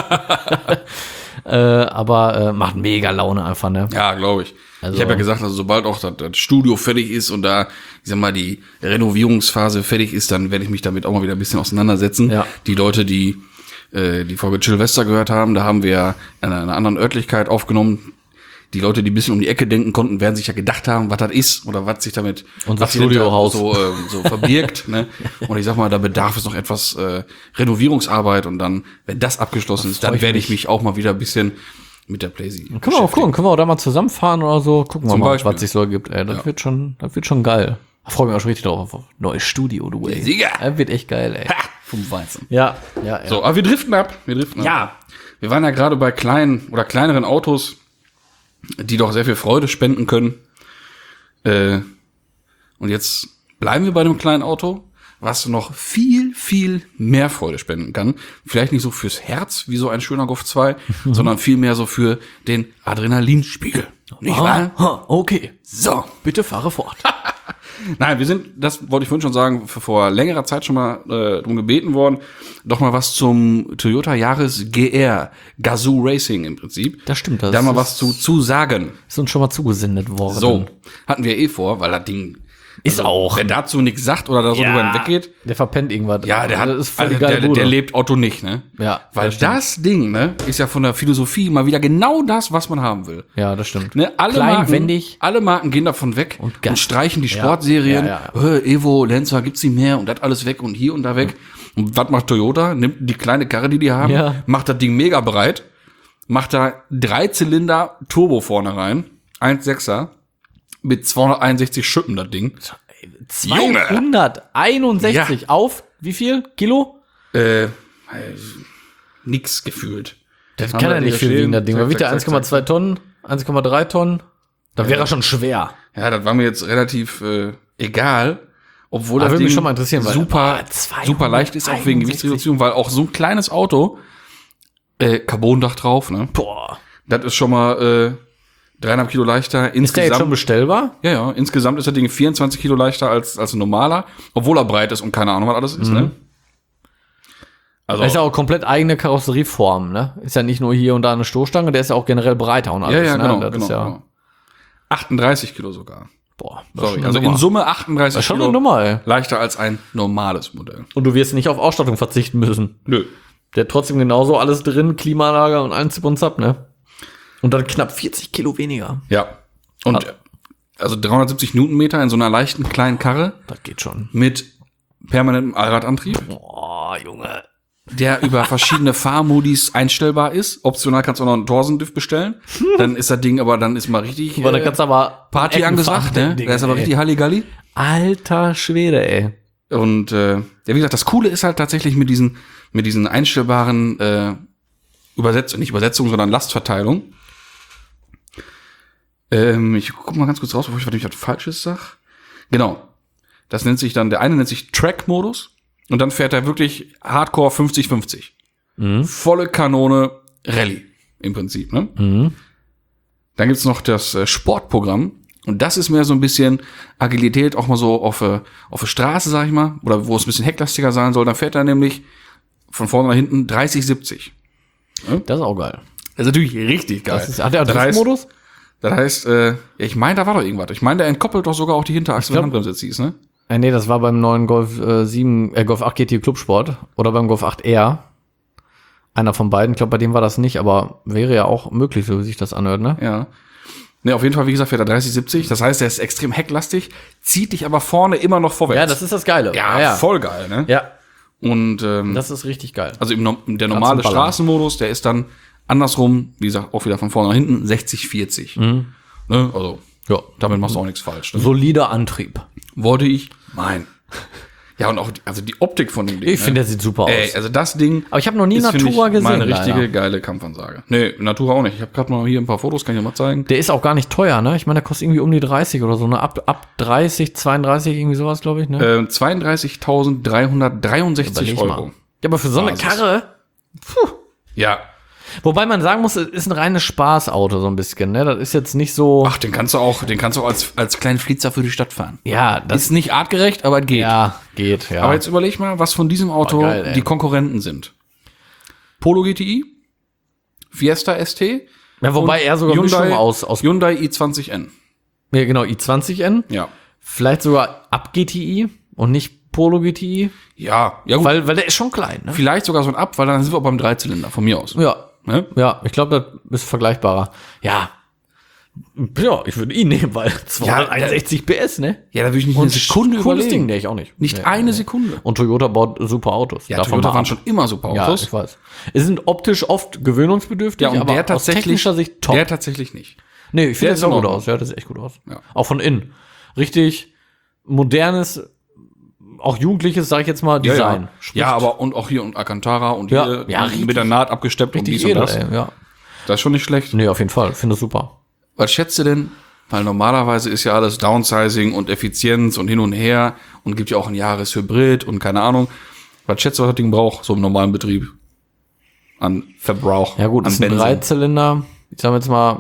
[SPEAKER 2] äh, aber äh, macht mega Laune einfach, ne?
[SPEAKER 1] Ja, glaube ich.
[SPEAKER 2] Also-
[SPEAKER 1] ich habe ja gesagt, also sobald auch das, das Studio fertig ist und da, ich sag mal, die Renovierungsphase fertig ist, dann werde ich mich damit auch mal wieder ein bisschen auseinandersetzen.
[SPEAKER 2] Ja.
[SPEAKER 1] Die Leute, die äh, die Folge Chillvester gehört haben, da haben wir in einer anderen Örtlichkeit aufgenommen. Die Leute, die ein bisschen um die Ecke denken konnten, werden sich ja gedacht haben, was das ist oder was sich damit
[SPEAKER 2] Unser
[SPEAKER 1] was sich da
[SPEAKER 2] Studiohaus.
[SPEAKER 1] so, äh, so verbirgt. Ne? Und ich sag mal, da bedarf es noch etwas äh, Renovierungsarbeit und dann, wenn das abgeschlossen ist,
[SPEAKER 2] freu
[SPEAKER 1] dann
[SPEAKER 2] ich
[SPEAKER 1] werde ich
[SPEAKER 2] mich.
[SPEAKER 1] mich auch mal wieder ein bisschen mit der Playsee
[SPEAKER 2] Können wir auch gucken, können wir auch da mal zusammenfahren oder so. Gucken wir
[SPEAKER 1] Zum
[SPEAKER 2] mal,
[SPEAKER 1] Beispiel.
[SPEAKER 2] was sich so ergibt. Ey, das
[SPEAKER 1] Ja.
[SPEAKER 2] wird schon, das wird schon geil. Da freue ich mich auch schon richtig drauf. Auf neues Studio, du ey.
[SPEAKER 1] Sieger.
[SPEAKER 2] Das wird echt geil, ey.
[SPEAKER 1] Ha, vom Weizen.
[SPEAKER 2] Ja, ja, ja.
[SPEAKER 1] So, aber wir driften ab. Wir driften ab.
[SPEAKER 2] Ja.
[SPEAKER 1] Wir waren ja gerade bei kleinen oder kleineren Autos, die doch sehr viel Freude spenden können. Äh, und jetzt bleiben wir bei einem kleinen Auto, was noch viel, viel mehr Freude spenden kann. Vielleicht nicht so fürs Herz, wie so ein schöner Golf zwei, sondern viel mehr so für den Adrenalinspiegel. Nicht wahr?
[SPEAKER 2] Ah, okay.
[SPEAKER 1] So.
[SPEAKER 2] Bitte fahre fort.
[SPEAKER 1] Nein, wir sind, das wollte ich vorhin schon sagen, für vor längerer Zeit schon mal äh, drum gebeten worden, doch mal was zum Toyota Yaris G R, Gazoo Racing im Prinzip.
[SPEAKER 2] Das stimmt, das
[SPEAKER 1] Da mal
[SPEAKER 2] ist-
[SPEAKER 1] was zu, zu sagen.
[SPEAKER 2] Ist uns schon mal zugesendet worden.
[SPEAKER 1] So, hatten wir eh vor, weil das Ding
[SPEAKER 2] Ist auch.
[SPEAKER 1] wer dazu nichts sagt oder da so drüber hinweggeht,
[SPEAKER 2] Der verpennt irgendwas.
[SPEAKER 1] ja, der hat,
[SPEAKER 2] das ist voll die
[SPEAKER 1] also
[SPEAKER 2] geile
[SPEAKER 1] der,
[SPEAKER 2] Bude.
[SPEAKER 1] der lebt Otto nicht, ne?
[SPEAKER 2] Ja,
[SPEAKER 1] Weil
[SPEAKER 2] das stimmt.
[SPEAKER 1] das Ding, ne, ist ja von der Philosophie mal wieder genau das, was man haben will.
[SPEAKER 2] Ja, das stimmt.
[SPEAKER 1] Ne, alle
[SPEAKER 2] Klein,
[SPEAKER 1] Marken,
[SPEAKER 2] wendig.
[SPEAKER 1] alle Marken gehen davon weg und,
[SPEAKER 2] Und Gas.
[SPEAKER 1] streichen die
[SPEAKER 2] Ja.
[SPEAKER 1] Sportserien.
[SPEAKER 2] Ja,
[SPEAKER 1] Äh, Evo, Lancer gibt's nicht mehr und das alles weg und hier und da weg. Und was macht Toyota? Nimmt die kleine Karre, die die haben,
[SPEAKER 2] Ja.
[SPEAKER 1] macht das Ding mega breit, macht da drei Zylinder Turbo vorne rein, eins Komma sechser mit zweihunderteinundsechzig Schippen das Ding.
[SPEAKER 2] zweihunderteinundsechzig auf wie viel Kilo?
[SPEAKER 1] Äh, nix gefühlt.
[SPEAKER 2] Das
[SPEAKER 1] Haben
[SPEAKER 2] kann
[SPEAKER 1] wir
[SPEAKER 2] ja nicht
[SPEAKER 1] hier
[SPEAKER 2] viel
[SPEAKER 1] stehen.
[SPEAKER 2] wiegen, das Ding.
[SPEAKER 1] Zack,
[SPEAKER 2] Da wiegt
[SPEAKER 1] zack,
[SPEAKER 2] ja eins
[SPEAKER 1] zack,
[SPEAKER 2] Komma
[SPEAKER 1] zack.
[SPEAKER 2] zwei Tonnen, eins Komma drei Tonnen. Da wäre er schon schwer.
[SPEAKER 1] Ja, das war mir jetzt relativ äh, egal, obwohl
[SPEAKER 2] Aber
[SPEAKER 1] das
[SPEAKER 2] würde
[SPEAKER 1] Ding
[SPEAKER 2] mich schon mal interessieren, weil-
[SPEAKER 1] super,
[SPEAKER 2] Boah, zweihunderteinundsechzig.
[SPEAKER 1] super leicht ist, auch wegen Gewichtsreduktion, weil auch so ein kleines Auto, äh, Carbondach drauf, ne?
[SPEAKER 2] Boah.
[SPEAKER 1] Das ist schon mal äh, dreieinhalb Kilo leichter.
[SPEAKER 2] Ist der jetzt schon
[SPEAKER 1] Insgesamt,
[SPEAKER 2] bestellbar?
[SPEAKER 1] ja, ja, insgesamt ist das Ding vierundzwanzig Kilo leichter als, als ein normaler, obwohl er breit ist und keine Ahnung, was alles ist, ne? Also,
[SPEAKER 2] Das ist ja auch komplett eigene Karosserieform, ne? Ist ja nicht nur hier und da eine Stoßstange, der ist ja auch generell breiter und alles,
[SPEAKER 1] ja, ja,
[SPEAKER 2] ne?
[SPEAKER 1] genau,
[SPEAKER 2] Das
[SPEAKER 1] genau,
[SPEAKER 2] ist ja,
[SPEAKER 1] genau. achtunddreißig Kilo sogar.
[SPEAKER 2] boah, das ist
[SPEAKER 1] Sorry,
[SPEAKER 2] schon
[SPEAKER 1] also
[SPEAKER 2] eine
[SPEAKER 1] in
[SPEAKER 2] Nummer.
[SPEAKER 1] Summe achtunddreißig
[SPEAKER 2] Das ist schon
[SPEAKER 1] Kilo
[SPEAKER 2] eine Nummer, ey.
[SPEAKER 1] leichter als ein normales Modell.
[SPEAKER 2] Und du wirst nicht auf Ausstattung verzichten müssen.
[SPEAKER 1] Nö.
[SPEAKER 2] Der hat trotzdem genauso alles drin, Klimaanlage und allen Zip und Zap, ne? Und dann knapp vierzig Kilo weniger.
[SPEAKER 1] Ja. Und
[SPEAKER 2] Hat-
[SPEAKER 1] also dreihundertsiebzig Newtonmeter in so einer leichten kleinen Karre
[SPEAKER 2] Das geht schon.
[SPEAKER 1] mit permanentem Allradantrieb,
[SPEAKER 2] Boah, Junge.
[SPEAKER 1] der über verschiedene Fahrmodis einstellbar ist. Optional kannst du auch noch einen Torsen-Diff bestellen. Dann ist das Ding aber, dann ist mal richtig
[SPEAKER 2] Aber da
[SPEAKER 1] äh,
[SPEAKER 2] kannst du aber
[SPEAKER 1] Party
[SPEAKER 2] Ecken
[SPEAKER 1] angesagt,
[SPEAKER 2] fahren,
[SPEAKER 1] ne?
[SPEAKER 2] Ding,
[SPEAKER 1] Da ist aber
[SPEAKER 2] ey.
[SPEAKER 1] richtig Halligalli.
[SPEAKER 2] Alter Schwede, ey.
[SPEAKER 1] Und äh, ja, wie gesagt, das Coole ist halt tatsächlich mit diesen mit diesen einstellbaren äh, Übersetzungen, nicht Übersetzungen, sondern Lastverteilung. Ähm, ich guck mal ganz kurz raus, bevor ich was Falsches sag. Genau. Das nennt sich dann, der eine nennt sich Track-Modus und dann fährt er wirklich Hardcore fünfzig fünfzig. Volle Kanone Rallye im Prinzip, ne? Dann gibt's noch das äh, Sportprogramm und das ist mehr so ein bisschen Agilität, auch mal so auf, äh, auf der Straße, sag ich mal, oder wo es ein bisschen hecklastiger sein soll. Dann fährt er nämlich von vorne nach hinten dreißig siebzig.
[SPEAKER 2] Das ist auch geil.
[SPEAKER 1] Das ist natürlich richtig geil.
[SPEAKER 2] Das ist, hat der
[SPEAKER 1] das heißt,
[SPEAKER 2] Driftmodus?
[SPEAKER 1] das heißt äh, ja, ich meine, da war doch irgendwas. Ich meine, der entkoppelt doch sogar auch die Hinterachse, wenn
[SPEAKER 2] glaub-
[SPEAKER 1] Handbremse ziehst, ne?
[SPEAKER 2] Äh, nee, das war beim neuen Golf äh, sieben, äh, Golf acht G T Clubsport oder beim Golf acht R. Einer von beiden. Ich glaube, bei dem war das nicht, aber wäre ja auch möglich, so wie sich das anhört, ne?
[SPEAKER 1] Ja. Ne, auf jeden Fall, wie gesagt, fährt er dreißig siebzig. Das heißt, er ist extrem hecklastig, zieht dich aber vorne immer noch vorwärts.
[SPEAKER 2] Ja, das ist das Geile.
[SPEAKER 1] ja,
[SPEAKER 2] ja.
[SPEAKER 1] voll geil, ne?
[SPEAKER 2] Ja,
[SPEAKER 1] Und ähm,
[SPEAKER 2] das ist richtig geil.
[SPEAKER 1] also im, no- der normale
[SPEAKER 2] Ballern.
[SPEAKER 1] Straßenmodus, der ist dann andersrum, wie gesagt, auch wieder von vorne nach hinten, sechzig vierzig. Ne? Also,
[SPEAKER 2] Ja.
[SPEAKER 1] damit machst du auch nichts falsch. Ne?
[SPEAKER 2] Solider Antrieb.
[SPEAKER 1] Wollte ich? Nein. Ja, und auch die, also die Optik von dem Ding.
[SPEAKER 2] Ich finde, der sieht super aus.
[SPEAKER 1] Ey, also das Ding.
[SPEAKER 2] Aber ich habe noch nie
[SPEAKER 1] ist,
[SPEAKER 2] Natura
[SPEAKER 1] ich,
[SPEAKER 2] gesehen.
[SPEAKER 1] Meine richtige
[SPEAKER 2] leider.
[SPEAKER 1] geile Kampfansage. Nee, Natura auch nicht. Ich habe gerade mal hier ein paar Fotos, kann ich dir mal zeigen.
[SPEAKER 2] Der ist auch gar nicht teuer, ne? Ich meine, der kostet irgendwie um die dreißig oder so, ne? Ab, ab dreißig, zweiunddreißig, irgendwie sowas, glaube ich, ne?
[SPEAKER 1] Äh, zweiunddreißigtausenddreihundertdreiundsechzig
[SPEAKER 2] Überleg mal.
[SPEAKER 1] Euro.
[SPEAKER 2] Ja, aber für so eine
[SPEAKER 1] Basis.
[SPEAKER 2] Karre. Puh.
[SPEAKER 1] Ja.
[SPEAKER 2] Wobei man sagen muss, es ist ein reines Spaßauto, so ein bisschen, ne? Das ist jetzt nicht so.
[SPEAKER 1] Ach, den kannst du auch, den kannst du auch als, als kleinen Flitzer für die Stadt fahren.
[SPEAKER 2] Ja, das
[SPEAKER 1] Ist nicht artgerecht, aber geht.
[SPEAKER 2] ja, geht, ja.
[SPEAKER 1] Aber jetzt überleg mal, was von diesem Auto
[SPEAKER 2] Oh, geil, ey.
[SPEAKER 1] die Konkurrenten sind. Polo G T I, Fiesta S T,
[SPEAKER 2] ja, wobei
[SPEAKER 1] und
[SPEAKER 2] er sogar Mischung aus, aus
[SPEAKER 1] Hyundai i zwanzig N.
[SPEAKER 2] ja, genau, i zwanzig N.
[SPEAKER 1] Ja.
[SPEAKER 2] Vielleicht sogar ab G T I und nicht Polo G T I.
[SPEAKER 1] Ja, ja gut.
[SPEAKER 2] Weil, weil der ist schon klein, ne?
[SPEAKER 1] Vielleicht sogar so ein Ab, weil dann sind wir beim Dreizylinder, von mir aus.
[SPEAKER 2] Ja.
[SPEAKER 1] Ne?
[SPEAKER 2] Ja, ich glaube, das ist vergleichbarer. Ja. Ja, ich würde ihn nehmen, weil zweihunderteinundsechzig P S, ne?
[SPEAKER 1] Ja, da würde ich nicht
[SPEAKER 2] Und
[SPEAKER 1] eine Sekunde
[SPEAKER 2] cooles Ding,
[SPEAKER 1] überlegen.
[SPEAKER 2] der ich auch nicht.
[SPEAKER 1] Nicht
[SPEAKER 2] Nee,
[SPEAKER 1] eine
[SPEAKER 2] nee.
[SPEAKER 1] Sekunde.
[SPEAKER 2] Und Toyota baut super Autos.
[SPEAKER 1] Ja,
[SPEAKER 2] Davon
[SPEAKER 1] Toyota
[SPEAKER 2] mal
[SPEAKER 1] waren
[SPEAKER 2] ab.
[SPEAKER 1] schon immer super
[SPEAKER 2] Ja,
[SPEAKER 1] Autos.
[SPEAKER 2] ich weiß. Es sind optisch oft gewöhnungsbedürftig,
[SPEAKER 1] Ja, und
[SPEAKER 2] aber
[SPEAKER 1] der
[SPEAKER 2] aus
[SPEAKER 1] tatsächlich,
[SPEAKER 2] technischer Sicht top.
[SPEAKER 1] der tatsächlich nicht.
[SPEAKER 2] Nee, ich
[SPEAKER 1] der
[SPEAKER 2] finde
[SPEAKER 1] ist
[SPEAKER 2] das auch
[SPEAKER 1] in
[SPEAKER 2] gut
[SPEAKER 1] Ordnung.
[SPEAKER 2] aus. Ja, das sieht echt gut aus.
[SPEAKER 1] Ja.
[SPEAKER 2] Auch von innen. Richtig modernes, auch jugendliches, sag ich jetzt mal, Design.
[SPEAKER 1] Ja,
[SPEAKER 2] Spricht
[SPEAKER 1] ja, aber und auch hier und Alcantara und
[SPEAKER 2] Ja,
[SPEAKER 1] hier
[SPEAKER 2] ja, richtig-
[SPEAKER 1] mit der Naht abgesteppt und
[SPEAKER 2] richtig
[SPEAKER 1] dies und
[SPEAKER 2] edel,
[SPEAKER 1] das.
[SPEAKER 2] ey, ja.
[SPEAKER 1] Das ist schon nicht schlecht.
[SPEAKER 2] Nee, auf jeden Fall. Finde es super.
[SPEAKER 1] Was schätzt du denn? Weil normalerweise ist ja alles Downsizing und Effizienz und hin und her und gibt ja auch ein Jahreshybrid und keine Ahnung. Was schätzt du, was das Ding braucht, so im normalen Betrieb? An Verbrauch.
[SPEAKER 2] Ja gut,
[SPEAKER 1] an
[SPEAKER 2] ist ein Dreizylinder. Ich sag jetzt mal,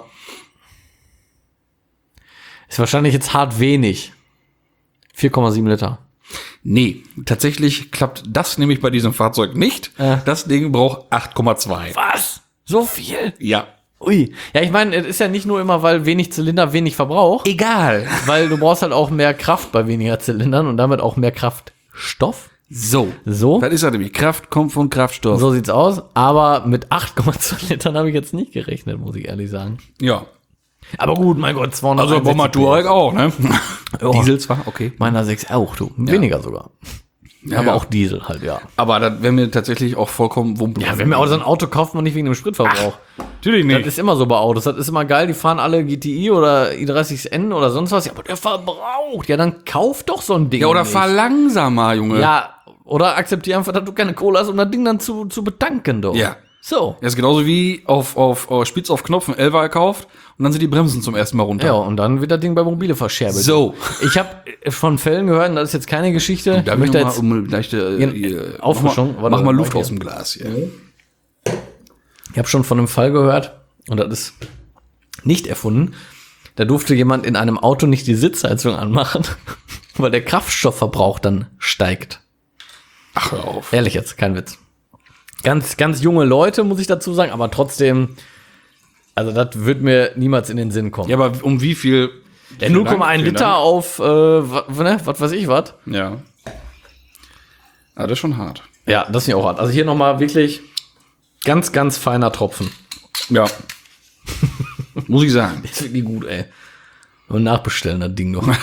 [SPEAKER 2] ist wahrscheinlich jetzt hart wenig. vier Komma sieben Liter.
[SPEAKER 1] Nee, tatsächlich klappt das nämlich bei diesem Fahrzeug nicht.
[SPEAKER 2] Äh.
[SPEAKER 1] Das Ding braucht acht Komma zwei.
[SPEAKER 2] Was? So viel?
[SPEAKER 1] Ja.
[SPEAKER 2] Ui. Ja, ich meine, es ist ja nicht nur immer, weil wenig Zylinder wenig Verbrauch,
[SPEAKER 1] Egal.
[SPEAKER 2] weil du brauchst halt auch mehr Kraft bei weniger Zylindern und damit auch mehr Kraftstoff.
[SPEAKER 1] So.
[SPEAKER 2] So.
[SPEAKER 1] Das ist ja nämlich. Kraft kommt von Kraftstoff.
[SPEAKER 2] So sieht's aus. Aber mit acht Komma zwei Litern habe ich jetzt nicht gerechnet, muss ich ehrlich sagen.
[SPEAKER 1] Ja.
[SPEAKER 2] Aber gut, mein Gott, zweihundert.
[SPEAKER 1] Also Bomber Touareg auch, ne?
[SPEAKER 2] Ja.
[SPEAKER 1] Diesel zwar, okay.
[SPEAKER 2] Meiner sechs auch, du. Weniger sogar.
[SPEAKER 1] Ja,
[SPEAKER 2] aber
[SPEAKER 1] ja.
[SPEAKER 2] auch Diesel halt, ja.
[SPEAKER 1] Aber das wäre mir tatsächlich auch vollkommen wumpe.
[SPEAKER 2] Ja, wenn mir auch so ein Auto kauft man nicht wegen dem Spritverbrauch.
[SPEAKER 1] Natürlich
[SPEAKER 2] Das
[SPEAKER 1] nicht.
[SPEAKER 2] ist immer so bei Autos. Das ist immer geil, die fahren alle G T I oder i dreißig N oder sonst was. Ja, aber der verbraucht. Ja, dann kauf doch so ein Ding.
[SPEAKER 1] Ja, oder
[SPEAKER 2] nicht.
[SPEAKER 1] fahr langsamer, Junge.
[SPEAKER 2] Ja, oder akzeptier einfach, dass du keine Kohle hast, um das Ding dann zu, zu betanken, doch.
[SPEAKER 1] Ja.
[SPEAKER 2] So.
[SPEAKER 1] Das ist genauso wie auf, auf, auf Spitz auf Knopf ein Elfer gekauft und dann sind die Bremsen zum ersten Mal runter.
[SPEAKER 2] Ja, und dann wird das Ding bei Mobile verscherbelt.
[SPEAKER 1] So.
[SPEAKER 2] Ich habe von Fällen gehört, und das ist jetzt keine Geschichte.
[SPEAKER 1] Da
[SPEAKER 2] ich
[SPEAKER 1] möchte
[SPEAKER 2] möchte
[SPEAKER 1] jetzt
[SPEAKER 2] jetzt,
[SPEAKER 1] um eine leichte
[SPEAKER 2] Ja,
[SPEAKER 1] äh,
[SPEAKER 2] Auffrischung.
[SPEAKER 1] Mach mal,
[SPEAKER 2] Warte,
[SPEAKER 1] mach mal
[SPEAKER 2] mach
[SPEAKER 1] Luft
[SPEAKER 2] hier.
[SPEAKER 1] aus dem Glas hier.
[SPEAKER 2] ich habe schon von einem Fall gehört, und das ist nicht erfunden. Da durfte jemand in einem Auto nicht die Sitzheizung anmachen, weil der Kraftstoffverbrauch dann steigt.
[SPEAKER 1] Ach, hör auf.
[SPEAKER 2] Ehrlich jetzt, kein Witz. Ganz, ganz junge Leute, muss ich dazu sagen, aber trotzdem, also das wird mir niemals in den Sinn kommen.
[SPEAKER 1] Ja, aber um wie viel?
[SPEAKER 2] Der null Komma eins
[SPEAKER 1] Vielen
[SPEAKER 2] Liter
[SPEAKER 1] Dank.
[SPEAKER 2] auf, äh, wa- ne, was weiß ich was.
[SPEAKER 1] Ja. Ah, das ist schon hart.
[SPEAKER 2] Ja, das ist nicht auch hart. Also hier nochmal wirklich ganz, ganz feiner Tropfen.
[SPEAKER 1] Ja. Muss ich sagen.
[SPEAKER 2] Ist wirklich gut, ey. Und nachbestellen, das Ding noch.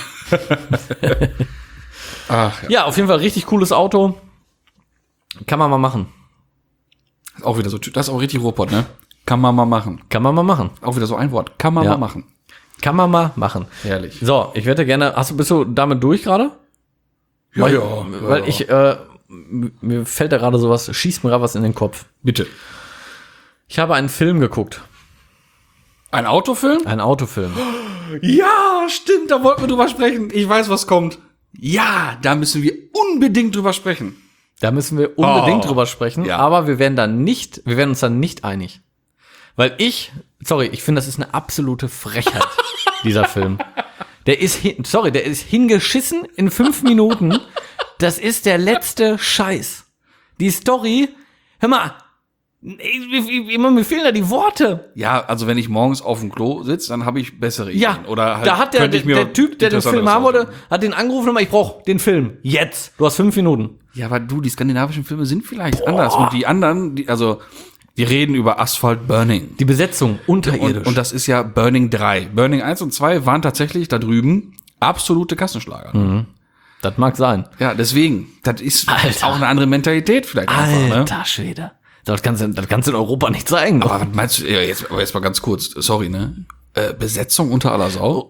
[SPEAKER 1] Ach, ja.
[SPEAKER 2] Ja, auf jeden Fall richtig cooles Auto. Kann man mal machen.
[SPEAKER 1] Ist auch wieder so, das ist auch richtig Ruhrpott, ne? Kann man mal machen.
[SPEAKER 2] Kann man mal machen.
[SPEAKER 1] Auch wieder so ein Wort. Kann man
[SPEAKER 2] Ja.
[SPEAKER 1] mal machen.
[SPEAKER 2] Kann man mal machen.
[SPEAKER 1] Herrlich.
[SPEAKER 2] So, ich hätte gerne, hast du, bist du damit durch gerade?
[SPEAKER 1] Ja,
[SPEAKER 2] weil,
[SPEAKER 1] ja,
[SPEAKER 2] Weil
[SPEAKER 1] ja.
[SPEAKER 2] ich, äh, m- mir fällt da gerade sowas, schießt mir gerade was in den Kopf.
[SPEAKER 1] Bitte.
[SPEAKER 2] Ich habe einen Film geguckt.
[SPEAKER 1] Ein Autofilm?
[SPEAKER 2] Einen Autofilm.
[SPEAKER 1] Ja, stimmt, da wollten wir drüber sprechen. Ich weiß, was kommt. Ja, da müssen wir unbedingt drüber sprechen.
[SPEAKER 2] Da müssen wir unbedingt
[SPEAKER 1] Oh.
[SPEAKER 2] drüber sprechen,
[SPEAKER 1] Ja.
[SPEAKER 2] aber wir werden dann nicht, wir werden uns dann nicht einig. Weil ich, sorry, ich finde, das ist eine absolute Frechheit, dieser Film. Der ist, hin, sorry, der ist hingeschissen in fünf Minuten. Das ist der letzte Scheiß. Die Story, hör mal, ey, immer mir fehlen da die Worte.
[SPEAKER 1] Ja, also wenn ich morgens auf dem Klo sitze, dann habe ich bessere
[SPEAKER 2] Ja,
[SPEAKER 1] Ideen. Oder halt
[SPEAKER 2] da hat der,
[SPEAKER 1] könnte ich mir
[SPEAKER 2] der Typ, der den Film
[SPEAKER 1] Interessanteres
[SPEAKER 2] haben wollte,
[SPEAKER 1] aussuchen.
[SPEAKER 2] hat den angerufen und meinte, ich brauche den Film. Jetzt. Du hast fünf Minuten.
[SPEAKER 1] Ja, aber du, die skandinavischen Filme sind vielleicht anders. Und die anderen, die, also, die reden über Asphalt Burning.
[SPEAKER 2] Die Besetzung unterirdisch.
[SPEAKER 1] Und, und das ist ja Burning drei. Burning eins und zwei waren tatsächlich da drüben absolute Kassenschlager.
[SPEAKER 2] Mhm. Das mag sein.
[SPEAKER 1] Ja, deswegen, das ist
[SPEAKER 2] Alter.
[SPEAKER 1] auch eine andere Mentalität vielleicht einfach, ne?
[SPEAKER 2] Alter Schwede. Das kannst, du, das kannst du in Europa nicht zeigen.
[SPEAKER 1] Aber was meinst du, ja, jetzt, aber jetzt mal ganz kurz, sorry, ne? Äh, Besetzung unter aller Sau?